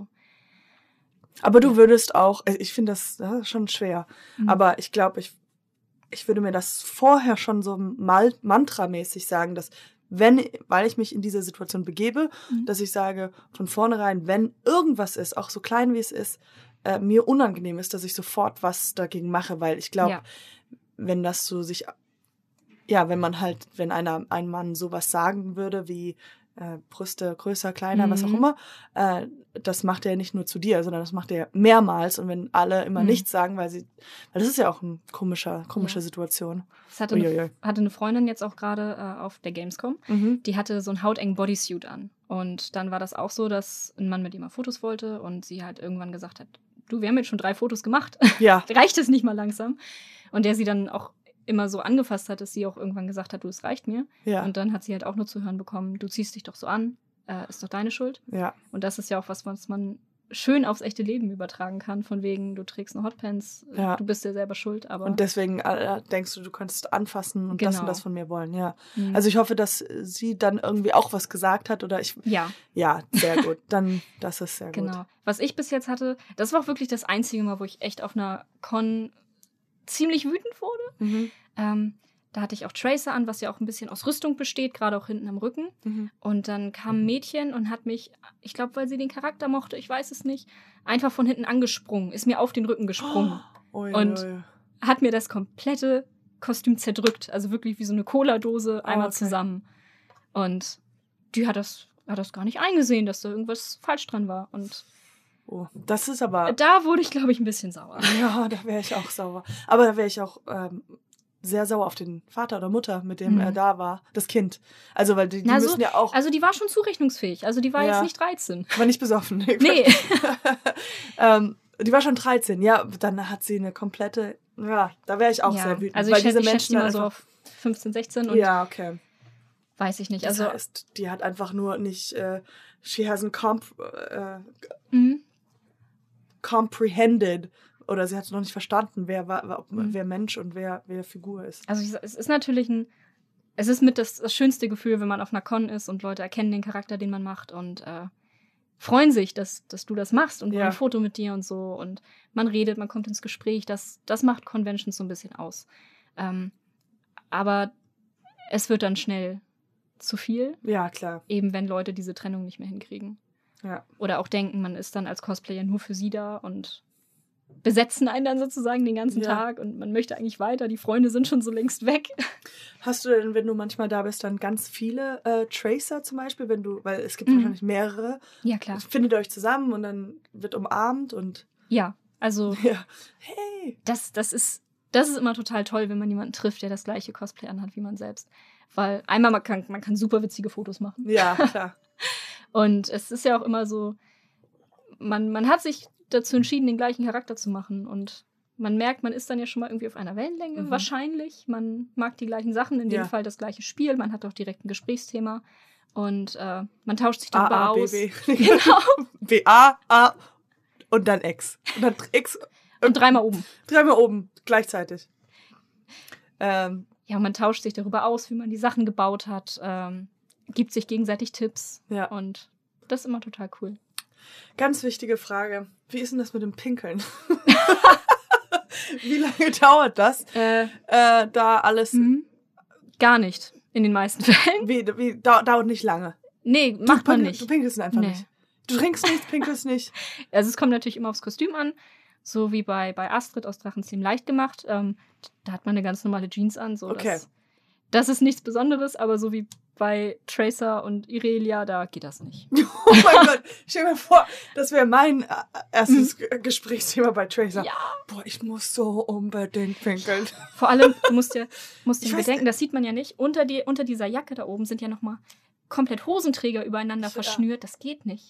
Aber du Ja. würdest auch, also ich finde das, das ist schon schwer, Mhm. aber ich glaube, ich, ich würde mir das vorher schon so mal mantramäßig sagen, dass wenn, weil ich mich in diese Situation begebe, Mhm. dass ich sage von vornherein, wenn irgendwas ist, auch so klein wie es ist, äh, mir unangenehm ist, dass ich sofort was dagegen mache, weil ich glaube, Ja. wenn das so sich, ja, wenn man halt, wenn einer, ein Mann sowas sagen würde wie äh, Brüste größer, kleiner, was auch Mhm. immer, äh, das macht er nicht nur zu dir, sondern das macht er mehrmals. Und wenn alle immer Mhm. nichts sagen, weil sie, weil das ist ja auch eine komische, komische Ja. Situation. Das hatte, eine, Uiuiui. hatte eine Freundin jetzt auch gerade äh, auf der Gamescom. Mhm. Die hatte so einen hautengen Bodysuit an. Und dann war das auch so, dass ein Mann mit ihr mal Fotos wollte und sie halt irgendwann gesagt hat, du, wir haben jetzt schon drei Fotos gemacht. Ja, Reicht es nicht mal langsam? Und der sie dann auch immer so angefasst hat, dass sie auch irgendwann gesagt hat, du, es reicht mir. ja, Und dann hat sie halt auch nur zu hören bekommen, du ziehst dich doch so an, äh, ist doch deine Schuld. ja, Und das ist ja auch was, was man schön aufs echte Leben übertragen kann, von wegen, du trägst eine Hotpants, äh, Ja. du bist dir selber schuld, aber und deswegen äh, denkst du, du könntest anfassen und das und Genau. das von mir wollen, ja. Mhm. Also ich hoffe, dass sie dann irgendwie auch was gesagt hat oder ich, ja, ja, sehr gut. Dann, das ist sehr genau. gut. Was ich bis jetzt hatte, das war auch wirklich das einzige Mal, wo ich echt auf einer Con ziemlich wütend wurde. Mhm. Ähm, da hatte ich auch Tracer an, was ja auch ein bisschen aus Rüstung besteht, gerade auch hinten am Rücken. Mhm. Und dann kam ein Mädchen und hat mich, ich glaube, weil sie den Charakter mochte, ich weiß es nicht, einfach von hinten angesprungen, ist mir auf den Rücken gesprungen, Ui, Und- ui. hat mir das komplette Kostüm zerdrückt, also wirklich wie so eine Cola-Dose einmal okay. zusammen. Und die hat das, hat das gar nicht eingesehen, dass da irgendwas falsch dran war. Und Oh, das ist aber, da wurde ich, glaube ich, ein bisschen sauer. ja, da wäre ich auch sauer. Aber da wäre ich auch ähm, sehr sauer auf den Vater oder Mutter, mit dem Mhm. er da war. Das Kind. Also, weil die, die Na, so- müssen ja auch, Also die war schon zurechnungsfähig, also die war Ja. jetzt nicht dreizehn. war nicht besoffen. Nee. ähm, die war schon dreizehn, ja. Dann hat sie eine komplette, ja, da wäre ich auch ja. sehr wütend. Also weil ich schätze, diese ich schätze Menschen die mal dann so einfach, auf fünfzehn, sechzehn und ja, okay. weiß ich nicht. Das Also heißt, die hat einfach nur nicht, äh, she hasn't comp äh, mhm. comprehended oder sie hat noch nicht verstanden, wer, war, Mhm. wer Mensch und wer, wer Figur ist. Also ich, es ist natürlich ein, es ist mit das, das schönste Gefühl, wenn man auf einer Con ist und Leute erkennen den Charakter, den man macht und äh, freuen sich, dass, dass du das machst und wollen Ja. ein Foto mit dir und so und man redet, man kommt ins Gespräch, das, das macht Conventions so ein bisschen aus. Ähm, aber es wird dann schnell zu viel, Ja, klar. eben wenn Leute diese Trennung nicht mehr hinkriegen. Ja. Oder auch denken, man ist dann als Cosplayer nur für sie da und besetzen einen dann sozusagen den ganzen Ja. Tag und man möchte eigentlich weiter, die Freunde sind schon so längst weg. Hast du denn, wenn du manchmal da bist, dann ganz viele äh, Tracer zum Beispiel, wenn du, weil es gibt Mhm. wahrscheinlich mehrere, Ja, klar. findet ihr euch zusammen und dann wird umarmt und Ja, also ja, hey. das, das ist, das ist immer total toll, wenn man jemanden trifft, der das gleiche Cosplay anhat wie man selbst. Weil einmal, man kann, man kann super witzige Fotos machen. Ja, klar. Und es ist ja auch immer so, man, man hat sich dazu entschieden, den gleichen Charakter zu machen. Und man merkt, man ist dann ja schon mal irgendwie auf einer Wellenlänge, mhm. wahrscheinlich. Man mag die gleichen Sachen, in dem Ja. Fall das gleiche Spiel. Man hat auch direkt ein Gesprächsthema. Und äh, man tauscht sich darüber A, A, aus. B, B. Genau. B, A, A und dann X. Und dann X. Und dreimal oben. Dreimal oben, gleichzeitig. Ähm, Ja, man tauscht sich darüber aus, wie man die Sachen gebaut hat, ähm, gibt sich gegenseitig Tipps. Ja. Und das ist immer total cool. Ganz wichtige Frage. Wie ist denn das mit dem Pinkeln? Wie lange dauert das? Äh, Äh, da alles. mhm. Gar nicht, in den meisten Fällen. Wie, wie, dau dauert nicht lange. Nee, Du macht man pinkel- nicht. Du pinkelst einfach Nee. nicht. Du trinkst nichts, pinkelst nicht. Also es kommt natürlich immer aufs Kostüm an. So wie bei, bei Astrid aus Drachenzähmen leicht gemacht. Ähm, da hat man eine ganz normale Jeans an. So Okay. das, das ist nichts Besonderes, aber so wie bei Tracer und Irelia, da geht das nicht. Oh mein Gott, stell dir mal vor, das wäre mein äh, erstes G- Gesprächsthema bei Tracer. Ja. Boah, ich muss so unbedingt pinkeln. Vor allem, du musst dir, musst dir Ich weiß bedenken, das sieht man ja nicht. Unter, die, unter dieser Jacke da oben sind ja nochmal komplett Hosenträger übereinander Ja. verschnürt. Das geht nicht.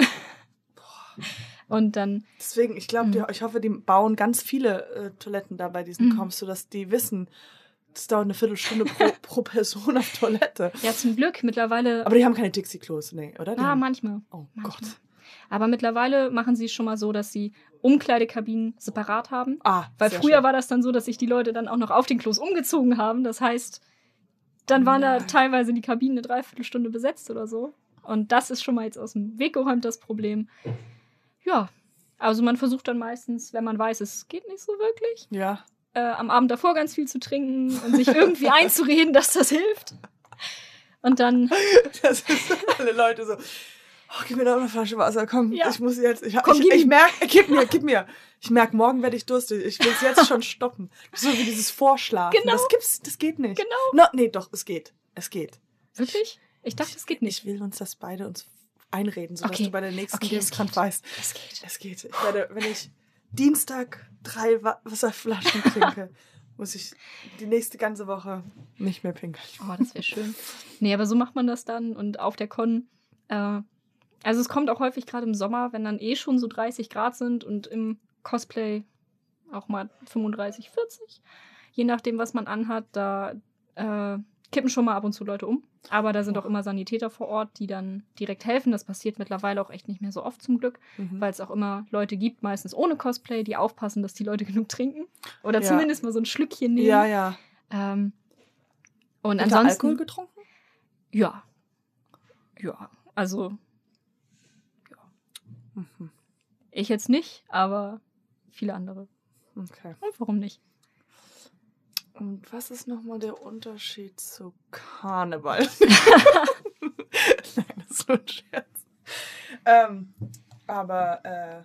Und dann, Deswegen, ich glaube, Mhm. ich hoffe, die bauen ganz viele äh, Toiletten da bei diesen Mhm. Comps, sodass die wissen, das dauert eine Viertelstunde pro, pro Person auf Toilette. ja zum Glück, mittlerweile, Aber die haben keine Dixie-Klos, nee, oder? Die ah, haben, manchmal. oh manchmal. Gott. Aber mittlerweile machen sie es schon mal so, dass sie Umkleidekabinen separat haben. Ah, Weil sehr früher schön. war das dann so, dass sich die Leute dann auch noch auf den Klos umgezogen haben. Das heißt, dann waren da Nein. teilweise die Kabinen eine Dreiviertelstunde besetzt oder so. Und das ist schon mal jetzt aus dem Weg geräumt, das Problem. Ja, also man versucht dann meistens, wenn man weiß, es geht nicht so wirklich, Ja. äh, am Abend davor ganz viel zu trinken und sich irgendwie einzureden, dass das hilft. Und dann, Das ist alle Leute so, oh, gib mir noch eine Flasche Wasser, komm, Ja. ich muss jetzt, ich, Komm, ich, gib ich ihm. merke, gib mir, gib mir. Ich merke, morgen werde ich durstig, ich will es jetzt schon stoppen. So wie dieses Vorschlafen, Genau. das gibt's, das geht nicht. Genau. No, nee, doch, es geht, es geht. wirklich? Ich dachte, es geht nicht. Ich will uns das beide uns einreden, sodass Okay. du bei der nächsten Okay, es Gamescom geht. weißt, Es geht. es geht. Ich werde, wenn ich Dienstag drei Wa- Wasserflaschen trinke, muss ich die nächste ganze Woche nicht mehr pinkeln. Oh, das wäre schön. Nee, aber so macht man das dann und auf der Con, äh, also es kommt auch häufig gerade im Sommer, wenn dann eh schon so dreißig Grad sind und im Cosplay auch mal fünfunddreißig, vierzig, je nachdem, was man anhat, da äh, kippen schon mal ab und zu Leute um. Aber da sind auch immer Sanitäter vor Ort, die dann direkt helfen. Das passiert mittlerweile auch echt nicht mehr so oft zum Glück, Mhm. weil es auch immer Leute gibt, meistens ohne Cosplay, die aufpassen, dass die Leute genug trinken. Oder Ja. zumindest mal so ein Schlückchen nehmen. Ja, ja. Ähm, und Wird da ansonsten. Alkohol getrunken? Ja. Ja, also Mhm. ich jetzt nicht, aber viele andere. Okay. Und warum nicht? Und was ist nochmal der Unterschied zu Karneval? Nein, das ist nur ein Scherz. Ähm, aber, äh,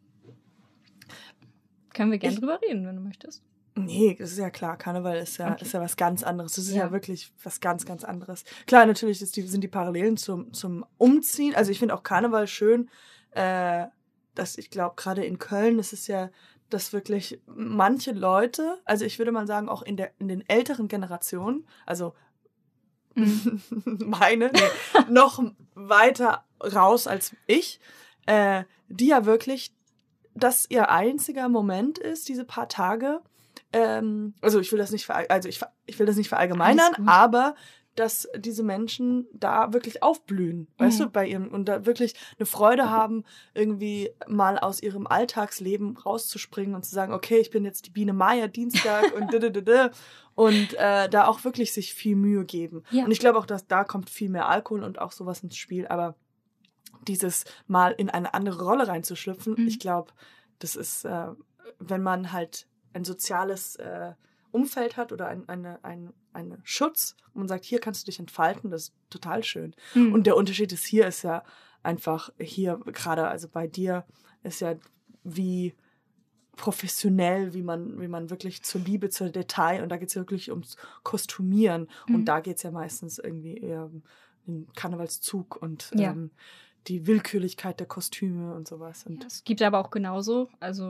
Können wir gerne Ich- drüber reden, wenn du möchtest. nee, das ist ja klar. Karneval ist ja, Okay. ist ja was ganz anderes. Das ist ja. Ja. wirklich was ganz, ganz anderes. Klar, natürlich ist die, sind die Parallelen zum, zum Umziehen. Also ich finde auch Karneval schön, äh, dass ich glaube, gerade in Köln ist es ja, dass wirklich manche Leute, also ich würde mal sagen, auch in, der, in den älteren Generationen, also Mhm. meine, nee, noch weiter raus als ich, äh, die ja wirklich, dass ihr einziger Moment ist, diese paar Tage, ähm, also ich will das nicht, verall- also ich, ver- ich will das nicht verallgemeinern, Alles gut. aber dass diese Menschen da wirklich aufblühen, weißt Mhm. du, bei ihrem, und da wirklich eine Freude haben, irgendwie mal aus ihrem Alltagsleben rauszuspringen und zu sagen, okay, ich bin jetzt die Biene Maya Dienstag und didididi, und äh, da auch wirklich sich viel Mühe geben. Ja. Und ich glaube auch, dass da kommt viel mehr Alkohol und auch sowas ins Spiel, aber dieses mal in eine andere Rolle reinzuschlüpfen, Mhm. ich glaube, das ist, äh, wenn man halt ein soziales äh, Umfeld hat oder ein, eine, ein, einen Schutz und man sagt, hier kannst du dich entfalten, das ist total schön. Mhm. Und der Unterschied ist hier, ist ja einfach hier gerade, also bei dir ist ja wie professionell, wie man, wie man wirklich zur Liebe, zur Detail, und da geht es ja wirklich ums Kostümieren Mhm. und da geht es ja meistens irgendwie eher um den Karnevalszug und Ja. ähm, die Willkürlichkeit der Kostüme und sowas. Und Ja, es gibt aber auch genauso, also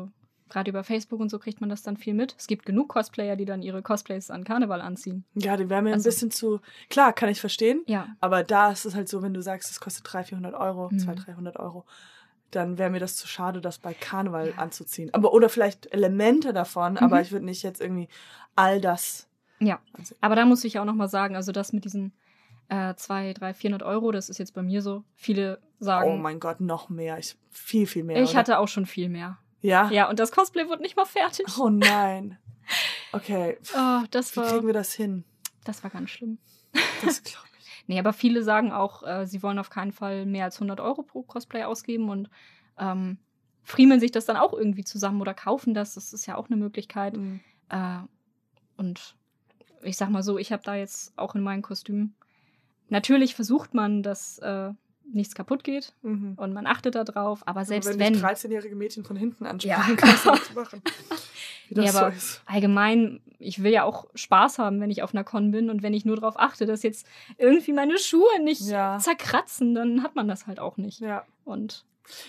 Gerade über Facebook und so kriegt man das dann viel mit. Es gibt genug Cosplayer, die dann ihre Cosplays an Karneval anziehen. Ja, die wären mir Also- ein bisschen zu... Klar, kann ich verstehen. Ja. Aber da ist es halt so, wenn du sagst, es kostet dreihundert, vierhundert Euro, Mhm. zweihundert, dreihundert Euro, dann wäre mir das zu schade, das bei Karneval anzuziehen. Aber oder vielleicht Elemente davon, aber ich würde nicht jetzt irgendwie all das... Ja, anziehen. aber da muss ich auch nochmal sagen, also das mit diesen äh, zweihundert, dreihundert, vierhundert Euro, das ist jetzt bei mir so. Viele sagen, Oh mein Gott, noch mehr. Ich, viel, viel mehr. ich oder? hatte auch schon viel mehr. Ja? Ja, und das Cosplay wurde nicht mal fertig. Oh nein. Okay. Oh, das Wie war, kriegen wir das hin? das war ganz schlimm. Das glaube ich. Nee, aber viele sagen auch, äh, sie wollen auf keinen Fall mehr als hundert Euro pro Cosplay ausgeben und ähm, friemeln sich das dann auch irgendwie zusammen oder kaufen das. Das ist ja auch eine Möglichkeit. Mhm. Äh, und ich sag mal so, ich habe da jetzt auch in meinem Kostüm. Natürlich versucht man, dass äh, nichts kaputt geht Mhm. und man achtet da drauf, aber selbst aber wenn. wenn. dreizehnjährige Mädchen von hinten ansprechen, Ja. kannst du nichts machen. Wie das Nee, aber so ist. allgemein, ich will ja auch Spaß haben, wenn ich auf einer Con bin und wenn ich nur darauf achte, dass jetzt irgendwie meine Schuhe nicht Ja. zerkratzen, dann hat man das halt auch nicht. Ja. Und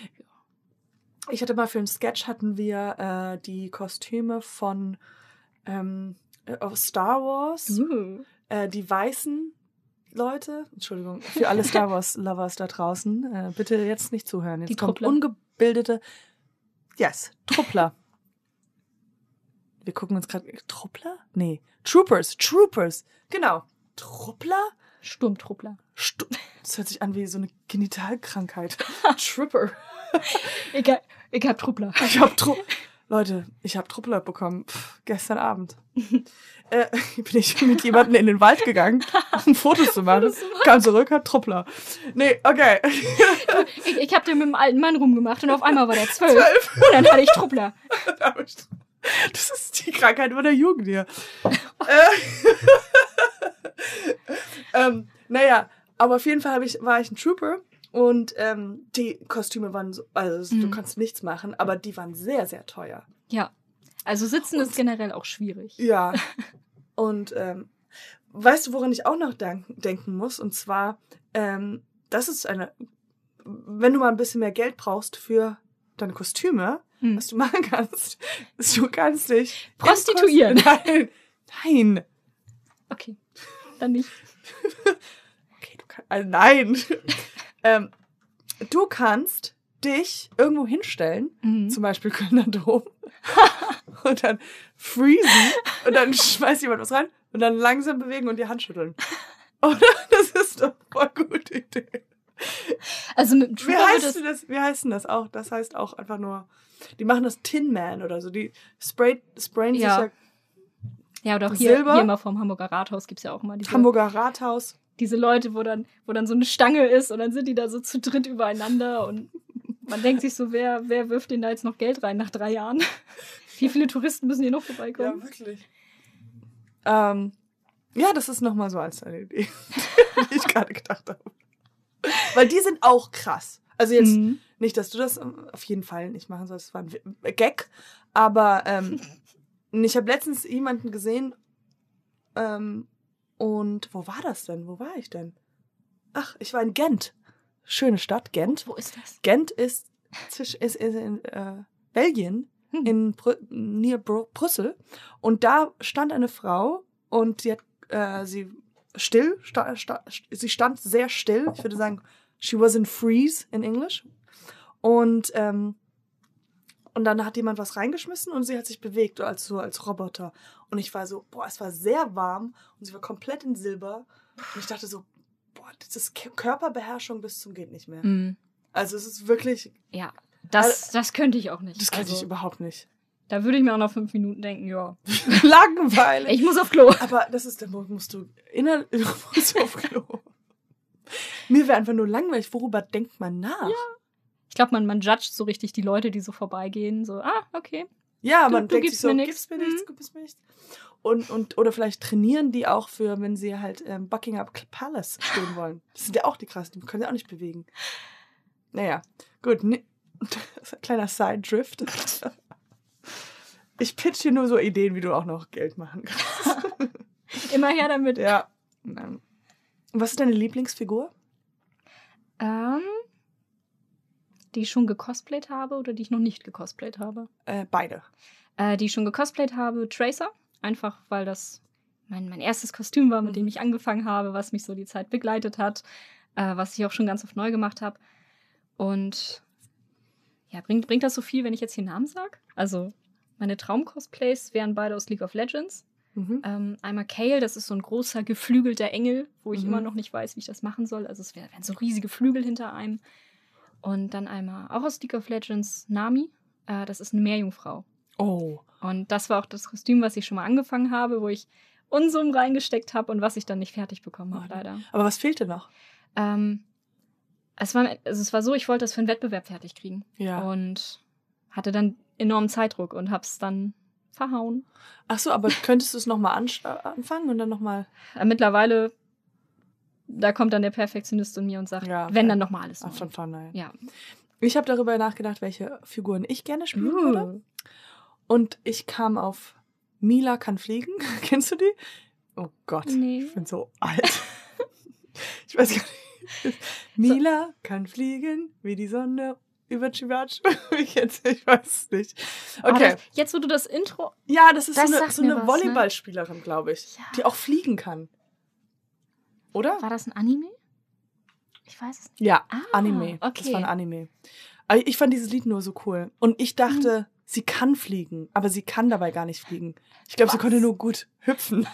Ich hatte mal für einen Sketch hatten wir äh, die Kostüme von ähm, äh, aus Star Wars. uh, Äh, die weißen Leute, Entschuldigung, für alle Star Wars-Lovers da draußen, äh, bitte jetzt nicht zuhören. Jetzt Die kommt Truppler. ungebildete, yes, Truppler. Wir gucken uns gerade, Truppler? Nee, Troopers, Troopers, genau. Truppler? Sturmtruppler. Stu das hört sich an wie so eine Genitalkrankheit. Trooper. Ich, hab- ich hab Truppler. Ich hab Tru Leute, ich hab Truppler bekommen. Pff, gestern Abend. äh, bin ich mit jemandem in den Wald gegangen, um Fotos zu machen. Fotos zu machen. Kam zurück, hat Truppler. Nee, okay. Ich, ich hab den mit dem alten Mann rumgemacht und auf einmal war der zwölf. Zwölf. Und dann hatte ich Truppler. Das ist die Krankheit über der Jugend hier. äh, ähm, naja, aber auf jeden Fall hab ich, war ich ein Trooper und ähm, die Kostüme waren so, also Mhm. du kannst nichts machen, aber die waren sehr, sehr teuer. Ja. Also sitzen ist generell auch schwierig. Ja. Und ähm, weißt du, woran ich auch noch dank- denken muss? Und zwar, ähm, das ist eine, wenn du mal ein bisschen mehr Geld brauchst für deine Kostüme, Hm. was du machen kannst, ist, du kannst dich im Prostituieren. Kostüm- Nein, nein. Okay. Dann nicht. Okay, du kannst, also nein. ähm, du kannst dich irgendwo hinstellen, Mhm. zum Beispiel Kölner Dom, und dann freezen und dann schmeißt jemand was rein und dann langsam bewegen und die Hand schütteln. Oder? Das ist doch voll gute Idee. Also mit dem Wie Trooper wird heißt es. denn das? Wie heißt denn das auch? Das heißt auch einfach nur, die machen das Tin Man oder so. Die spray, sprayen Ja. sich Ja, oder auch hier, Silber. hier immer vom Hamburger Rathaus gibt es ja auch mal ja diese, Hamburger Rathaus. diese Leute, wo dann, wo dann so eine Stange ist und dann sind die da so zu dritt übereinander und man denkt sich so, wer, wer wirft denen da jetzt noch Geld rein nach drei Jahren? Wie viele Touristen müssen hier noch vorbeikommen? Ja, wirklich. Ähm, ja, das ist nochmal so als eine Idee, die ich gerade gedacht habe. Weil die sind auch krass. Also jetzt Mhm. nicht, dass du das ähm, auf jeden Fall nicht machen sollst, das war ein Wi- Gag. Aber ähm, ich habe letztens jemanden gesehen ähm, und wo war das denn? Wo war ich denn? Ach, ich war in Gent. Schöne Stadt, Gent. Wo ist das? Gent ist, zwisch- ist, ist in äh, Belgien, Hm. in Brü near Bru Brüssel. Und da stand eine Frau und sie hat äh, sie still, sta sta sie stand sehr still. Ich würde sagen, she was in freeze in English. Und ähm, und dann hat jemand was reingeschmissen und sie hat sich bewegt, als so als Roboter. Und ich war so, boah, es war sehr warm und sie war komplett in Silber. Und ich dachte so, boah, das ist K- Körperbeherrschung bis zum geht nicht mehr. Mhm. Also es ist wirklich, Ja, das, das könnte ich auch nicht. das könnte also, ich überhaupt nicht. Da würde ich mir auch nach fünf Minuten denken, ja, Langweilig. ich muss auf Klo. Aber das ist, da musst du innerlich musst du auf Klo. Mir wäre einfach nur langweilig. Worüber denkt man nach? Ja, Ich glaube, man, man judgt so richtig die Leute, die so vorbeigehen. So, ah, okay. ja Du- man du denkt gibst sich so, mir gibst nix. mir nichts, Mhm. gibst mir nichts. Und, und, oder vielleicht trainieren die auch für, wenn sie halt ähm, Buckingham Palace stehen wollen. Das sind ja auch die krassen, die können sie auch nicht bewegen. Naja, gut. Ne, das ist ein kleiner Side-Drift. Ich pitch dir nur so Ideen, wie du auch noch Geld machen kannst. Immer her damit. Ja. Ähm, Was ist deine Lieblingsfigur? Ähm, Die ich schon gecosplayt habe oder die ich noch nicht gecosplayt habe? Äh, beide. Äh, die ich schon gecosplayt habe, Tracer. Einfach, weil das mein, mein erstes Kostüm war, mit Mhm. dem ich angefangen habe, was mich so die Zeit begleitet hat, äh, was ich auch schon ganz oft neu gemacht habe. Und ja, bringt, bringt das so viel, wenn ich jetzt hier Namen sage? Also, meine Traum-Cosplays wären beide aus League of Legends. Mhm. Ähm, einmal Kale, das ist so ein großer, geflügelter Engel, wo ich Mhm. immer noch nicht weiß, wie ich das machen soll. Also, es wär, wären so riesige Flügel hinter einem. Und dann einmal auch aus League of Legends Nami. Äh, das ist eine Meerjungfrau. Oh. Und das war auch das Kostüm, was ich schon mal angefangen habe, wo ich Unsummen reingesteckt habe und was ich dann nicht fertig bekommen habe, Oh, leider. Aber was fehlte noch? Ähm, es, war, also es war so, ich wollte das für einen Wettbewerb fertig kriegen. Ja. Und hatte dann enormen Zeitdruck und hab's dann verhauen. Ach so, aber könntest du es nochmal anfangen und dann nochmal... Äh, mittlerweile, da kommt dann der Perfektionist in mir und sagt, Ja, wenn okay. dann nochmal alles neu. Ach, von vornherein. Ja. Ich habe darüber nachgedacht, welche Figuren ich gerne spielen Uh. würde. Und ich kam auf Mila kann fliegen. Kennst du die? Oh Gott, Nee. ich bin so alt. Ich weiß gar nicht. Mila kann fliegen wie die Sonne über Chivatsch. Ich jetzt, ich weiß es nicht. Aber Okay. das, jetzt, wo du das Intro... Ja, das ist Das so eine, sagt so mir eine was, ne? Volleyballspielerin, glaube ich. Ja. Die auch fliegen kann. Oder? War das ein Anime? Ich weiß es nicht. Ja, Ah, Anime. Das okay. war ein Anime. Aber ich fand dieses Lied nur so cool. Und ich dachte, Mhm. sie kann fliegen, aber sie kann dabei gar nicht fliegen. Ich glaube, sie Was? konnte nur gut hüpfen.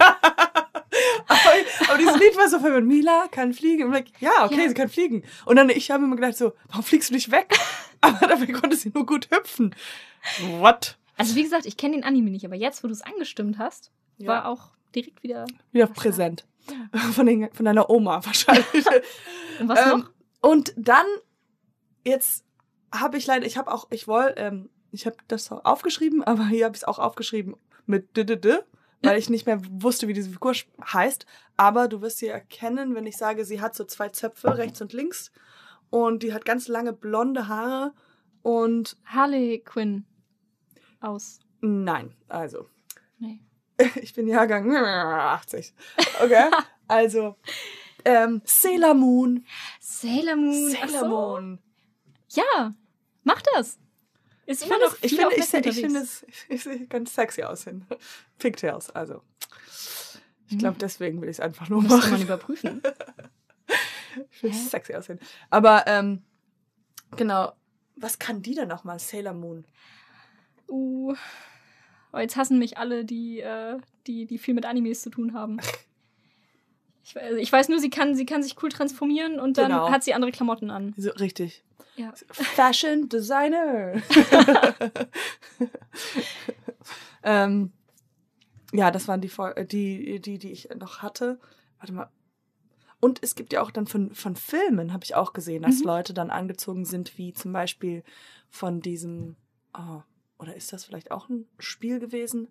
aber, aber dieses Lied war so verwirrend. Mila kann fliegen. Und ich, ja, okay, Ja. sie kann fliegen. Und dann, ich habe mir gedacht so, warum fliegst du nicht weg? Aber dabei konnte sie nur gut hüpfen. What? Also wie gesagt, ich kenne den Anime nicht, aber jetzt, wo du es angestimmt hast, Ja. war auch direkt wieder... Wieder Was präsent. Ja. Von, den, von deiner Oma wahrscheinlich. Und was Ähm, noch? Und dann, jetzt habe ich leider, ich habe auch, ich wollte, ähm, ich habe das auch aufgeschrieben, aber hier habe ich es auch aufgeschrieben mit d, d, d, weil ich nicht mehr wusste, wie diese Figur heißt. Aber du wirst sie erkennen, wenn ich sage, sie hat so zwei Zöpfe, rechts und links. Und die hat ganz lange blonde Haare. Und Harley Quinn aus. nein, also, Nee. ich bin Jahrgang achtzig. Okay, also, ähm, Sailor Moon. Sailor Moon. Ach Sailor so. Moon. Ja, mach das. Ist Ich immer finde noch es, ich viel finde, auf ich, Messen ich finde unterwegs. es, ich sehe ganz sexy aus hin. Pigtails, also. Ich glaube, Hm. deswegen will ich es einfach nur Müsste man machen. überprüfen. Ich finde Hä? es sexy aussehen. Aber, ähm, genau. Was kann die denn nochmal? Sailor Moon. Uh. Oh, jetzt hassen mich alle, die, äh, die, die viel mit Animes zu tun haben. Ich, weiß- ich weiß nur, sie kann, sie kann sich cool transformieren und dann Genau. hat sie andere Klamotten an. So, richtig. Ja. Fashion Designer. ähm, ja, das waren die, Fol- äh, die, die, die ich noch hatte. Warte mal. Und es gibt ja auch dann von, von Filmen, habe ich auch gesehen, dass Mhm. Leute dann angezogen sind, wie zum Beispiel von diesem, oh, oder ist das vielleicht auch ein Spiel gewesen,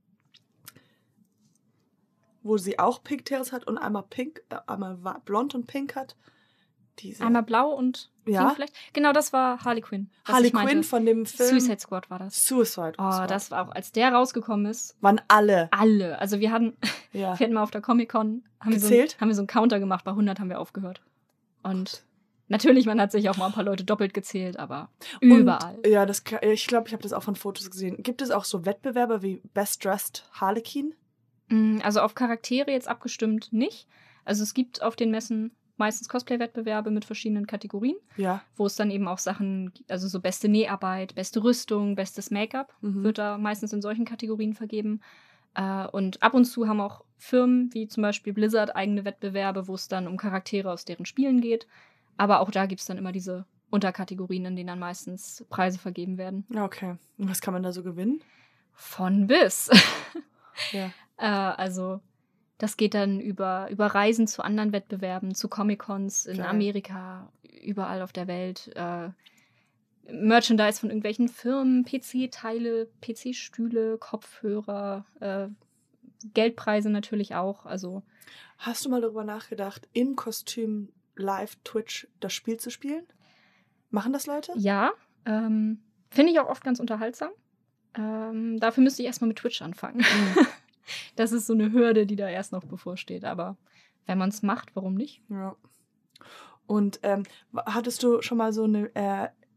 wo sie auch Pigtails hat und einmal pink, äh, einmal wa- blond und pink hat. Diese Einmal blau und Ja. pink vielleicht. Genau, das war Harley Quinn. was Harley ich meinte. Quinn von dem Film Suicide Squad war das. Suicide Oh, Squad. das war auch, als der rausgekommen ist, waren alle. alle. Also wir hatten, Ja. wir hatten mal auf der Comic-Con, haben wir, so, Gezählt? einen- haben wir so einen Counter gemacht, bei hundert haben wir aufgehört. Und natürlich, man hat sich auch mal ein paar Leute doppelt gezählt, aber überall. Und, ja, das, ich glaube, ich habe das auch von Fotos gesehen. Gibt es auch so Wettbewerbe wie Best Dressed Harlequin? Mm, Also auf Charaktere jetzt abgestimmt nicht. Also es gibt auf den Messen meistens Cosplay-Wettbewerbe mit verschiedenen Kategorien, Ja. wo es dann eben auch Sachen, also so beste Näharbeit, beste Rüstung, bestes Make-up, Mhm. wird da meistens in solchen Kategorien vergeben. Äh, Und ab und zu haben auch Firmen wie zum Beispiel Blizzard eigene Wettbewerbe, wo es dann um Charaktere aus deren Spielen geht. Aber auch da gibt es dann immer diese Unterkategorien, in denen dann meistens Preise vergeben werden. Ja, okay. Und was kann man da so gewinnen? Von bis. Ja. Äh, also das geht dann über, über Reisen zu anderen Wettbewerben, zu Comic-Cons in Geil. Amerika, überall auf der Welt. Äh, Merchandise von irgendwelchen Firmen, P C-Teile, P C-Stühle, Kopfhörer, äh, Geldpreise natürlich auch. Also Hast du mal darüber nachgedacht, im Kostüm live Twitch das Spiel zu spielen? Machen das Leute? ja, ähm, finde ich auch oft ganz unterhaltsam. Ähm, dafür müsste ich erstmal mit Twitch anfangen. Mhm. Das ist so eine Hürde, die da erst noch bevorsteht. Aber wenn man es macht, warum nicht? Ja. Und ähm, hattest du schon mal so eine äh,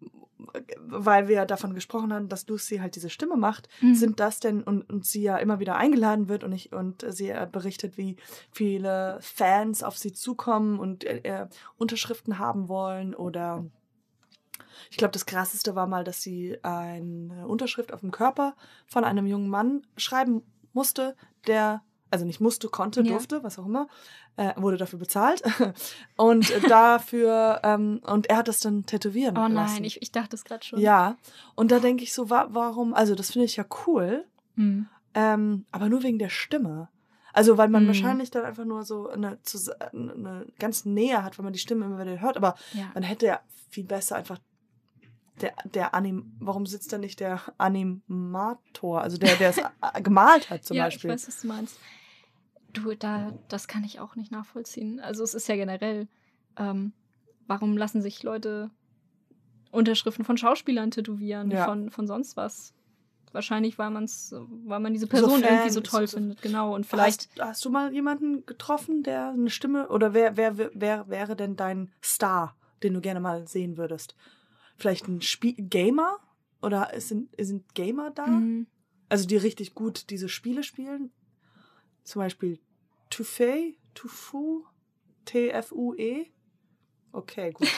weil wir davon gesprochen haben, dass Lucy halt diese Stimme macht, Mhm. sind das denn, und, und sie ja immer wieder eingeladen wird und, ich, und sie äh, berichtet, wie viele Fans auf sie zukommen und äh, äh, Unterschriften haben wollen oder ich glaube, das Krasseste war mal, dass sie eine Unterschrift auf dem Körper von einem jungen Mann schreiben musste, der, also nicht musste, konnte, Ja. durfte, was auch immer, äh, wurde dafür bezahlt und äh, dafür, ähm, und er hat das dann tätowieren Oh lassen. nein, ich, ich dachte es gerade schon. Ja, und da denke ich so, wa- warum, also das finde ich ja cool, Mhm. ähm, aber nur wegen der Stimme. Also, weil man Mhm. wahrscheinlich dann einfach nur so eine, zus- eine ganz Nähe hat, wenn man die Stimme immer wieder hört, aber Ja. man hätte ja viel besser einfach der, der Anim, warum sitzt da nicht der Animator, also der, der es a- gemalt hat zum ja, Beispiel. ich weiß, was du meinst. Du, da, das kann ich auch nicht nachvollziehen. Also es ist ja generell, ähm, warum lassen sich Leute Unterschriften von Schauspielern tätowieren, Ja. von, von sonst was? Wahrscheinlich, weil, man's, weil man diese So Person Fan irgendwie so ist, toll so- findet, genau. Und vielleicht, Hast, hast du mal jemanden getroffen, der eine Stimme, oder wer, wer, wer, wer wäre denn dein Star, den du gerne mal sehen würdest? Vielleicht ein Spie- Gamer? Oder sind, sind Gamer da? Mhm. Also die richtig gut diese Spiele spielen? Zum Beispiel Tufue? Tufu? T F U E? Okay, gut.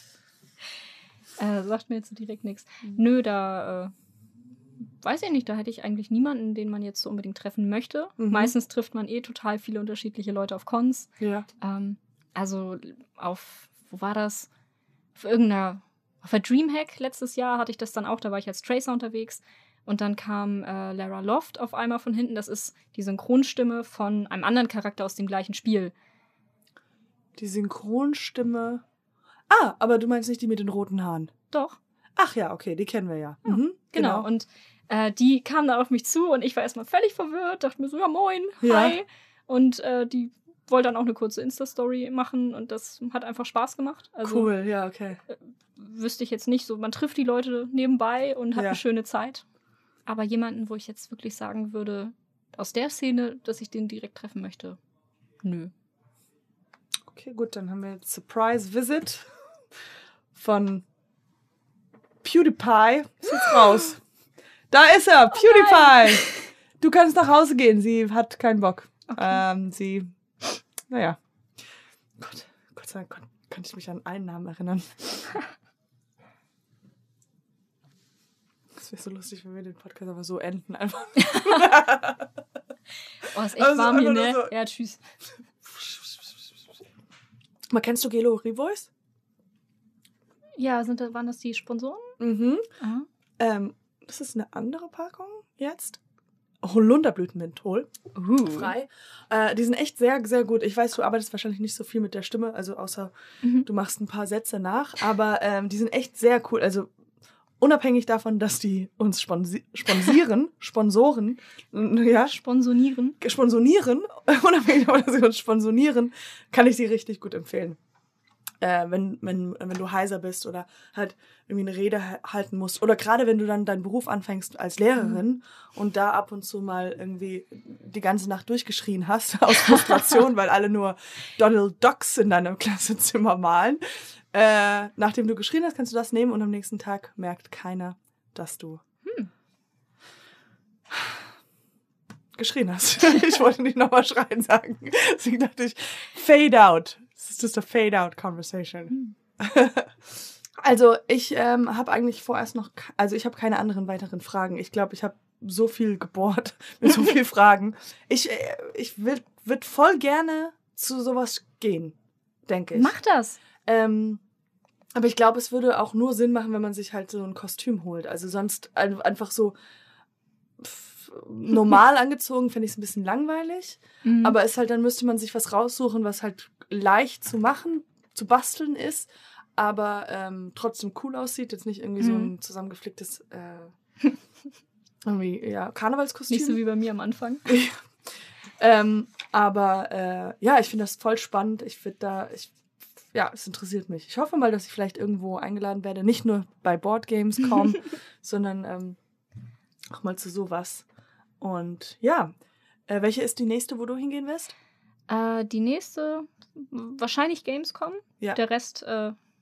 äh, sagt mir jetzt so direkt nichts. Mhm. Nö, da äh, weiß ich nicht, da hätte ich eigentlich niemanden, den man jetzt so unbedingt treffen möchte. Mhm. Meistens trifft man eh total viele unterschiedliche Leute auf Cons. Ja. Ähm, also auf, wo war das? Auf irgendeiner, auf der Dreamhack letztes Jahr hatte ich das dann auch, da war ich als Tracer unterwegs und dann kam äh, Lara Loft auf einmal von hinten. Das ist die Synchronstimme von einem anderen Charakter aus dem gleichen Spiel. Die Synchronstimme. Ah, aber du meinst nicht die mit den roten Haaren. Doch, Ach ja, okay, die kennen wir ja. Mhm, genau. Und äh, die kam dann auf mich zu und ich war erstmal völlig verwirrt, dachte mir so, ja moin, Ja. hi. Und äh, die wollte dann auch eine kurze Insta-Story machen und das hat einfach Spaß gemacht. Also Cool, ja, okay. wüsste ich jetzt nicht so. Man trifft die Leute nebenbei und hat Ja. eine schöne Zeit. Aber jemanden, wo ich jetzt wirklich sagen würde, aus der Szene, dass ich den direkt treffen möchte, nö. Okay, gut, dann haben wir jetzt Surprise Visit von PewDiePie. Ist jetzt raus. Da ist er, PewDiePie. Du kannst nach Hause gehen, sie hat keinen Bock. Okay. Ähm, sie, naja. Gott, Gott sei Dank kon- kann ich mich an einen Namen erinnern. Das wäre so lustig, wenn wir den Podcast aber so enden. Einfach. Oh, ist echt Also warm hier, einfach ne? nur so- Ja, tschüss. Mal, kennst du Gelo Revoice? Ja, sind, da- waren das die Sponsoren? Mhm. Aha. Ähm, das ist eine andere Packung jetzt. Holunderblütenmenthol. Uh. Frei. Äh, die sind echt sehr, sehr gut. Ich weiß, du arbeitest wahrscheinlich nicht so viel mit der Stimme, also außer Mhm. du machst ein paar Sätze nach, aber ähm, die sind echt sehr cool. Also unabhängig davon, dass die uns sponsi- sponsieren, Sponsoren, äh, ja, Sponsonieren. sponsonieren, unabhängig davon, dass sie uns sponsonieren, kann ich sie richtig gut empfehlen. Äh, wenn, wenn, wenn du heiser bist oder halt irgendwie eine Rede ha- halten musst. Oder gerade wenn du dann deinen Beruf anfängst als Lehrerin und da ab und zu mal irgendwie die ganze Nacht durchgeschrien hast aus Frustration, weil alle nur Donald Ducks in deinem Klassenzimmer malen. Äh, nachdem du geschrien hast, kannst du das nehmen und am nächsten Tag merkt keiner, dass du Hm. geschrien hast. Ich wollte nicht nochmal schreien sagen. Deswegen dachte ich, fade out. This is just a fade out conversation. Hm. Also ich ähm, habe eigentlich vorerst noch, ke- also ich habe keine anderen weiteren Fragen. Ich glaube, ich habe so viel gebohrt mit so vielen Fragen. Ich, äh, ich will, würd voll gerne zu sowas gehen, denke ich. Mach das. Ähm, aber ich glaube, es würde auch nur Sinn machen, wenn man sich halt so ein Kostüm holt. Also sonst ein- einfach so pff, normal angezogen, finde ich es ein bisschen langweilig. Mhm. Aber es halt, dann müsste man sich was raussuchen, was halt leicht zu machen, zu basteln ist, aber ähm, trotzdem cool aussieht. Jetzt nicht irgendwie so Mhm. ein zusammengeflicktes äh, irgendwie, ja, Karnevalskostüm. Nicht so wie bei mir am Anfang. ähm, aber äh, ja, ich finde das voll spannend. Ich finde da, ich, ja, es interessiert mich. Ich hoffe mal, dass ich vielleicht irgendwo eingeladen werde, nicht nur bei Boardgames kommen, sondern ähm, auch mal zu sowas. Und ja, äh, welche ist die nächste, wo du hingehen wirst? Äh, die nächste, wahrscheinlich Gamescom. Ja. Der Rest äh,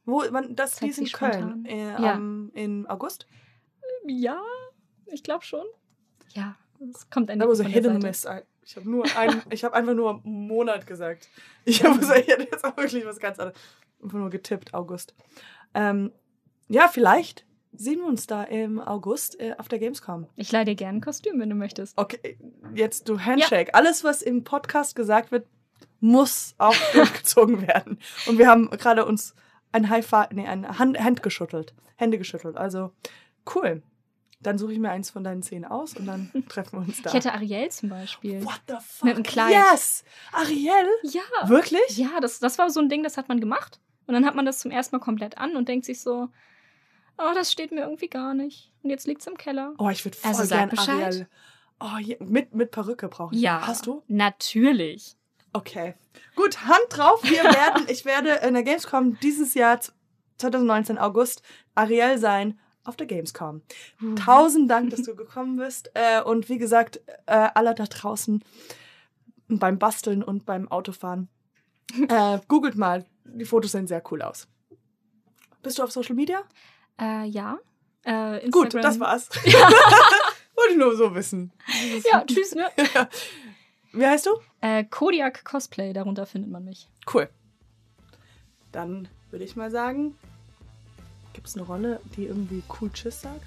Wo, wann, das Zeigt ist in sich Köln. spontan. Äh, Ja. um, in August? Ja, ich glaube schon. Ja, es kommt ein Da muss von a der hit and Seite. miss. Ich habe nur ein, ich habe einfach nur einen Monat gesagt. Ich habe gesagt, ich hätte jetzt auch wirklich was ganz anderes. Einfach nur getippt, August. Ähm, ja, vielleicht sehen wir uns da im August äh, auf der Gamescom. Ich leih dir gerne ein Kostüm, wenn du möchtest. Okay, jetzt du Handshake. Ja. Alles, was im Podcast gesagt wird, muss auch durchgezogen werden. Und wir haben gerade uns ein High Five, nee, ein Hand, Hand geschüttelt. Hände geschüttelt. Also, cool. Dann suche ich mir eins von deinen zehn aus und dann treffen wir uns da. Ich hätte Ariel zum Beispiel. What the fuck? Mit einem Kleid. Yes! Ariel? Ja. Wirklich? Ja, das, das war so ein Ding, das hat man gemacht. Und dann hat man das zum ersten Mal komplett an und denkt sich so, oh, das steht mir irgendwie gar nicht. Und jetzt liegt's im Keller. Oh, ich würde voll Also sag gern Bescheid. Ariel. Oh, ja, mit, mit Perücke brauche ich. Ja. Hast du? Natürlich. Okay. Gut, Hand drauf. Wir werden, ich werde in der Gamescom dieses Jahr zwanzig neunzehn August Ariel sein auf der Gamescom. Mhm. Tausend Dank, dass du gekommen bist. Äh, und wie gesagt, äh, alle da draußen beim Basteln und beim Autofahren. Äh, googelt mal. Die Fotos sehen sehr cool aus. Bist du auf Social Media? Äh, ja. Äh, Instagram. Gut, das war's. Wollte ich nur so wissen. Ja, tschüss, ne? Wie heißt du? Äh, Kodiak Cosplay, darunter findet man mich. Cool. Dann würde ich mal sagen, gibt es eine Rolle, die irgendwie cool Tschüss sagt?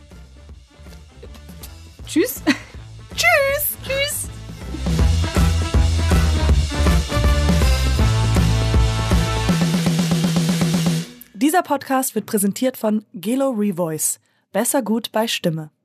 Tschüss. Tschüss. Tschüss. Dieser Podcast wird präsentiert von Gelo Revoice. Besser gut bei Stimme.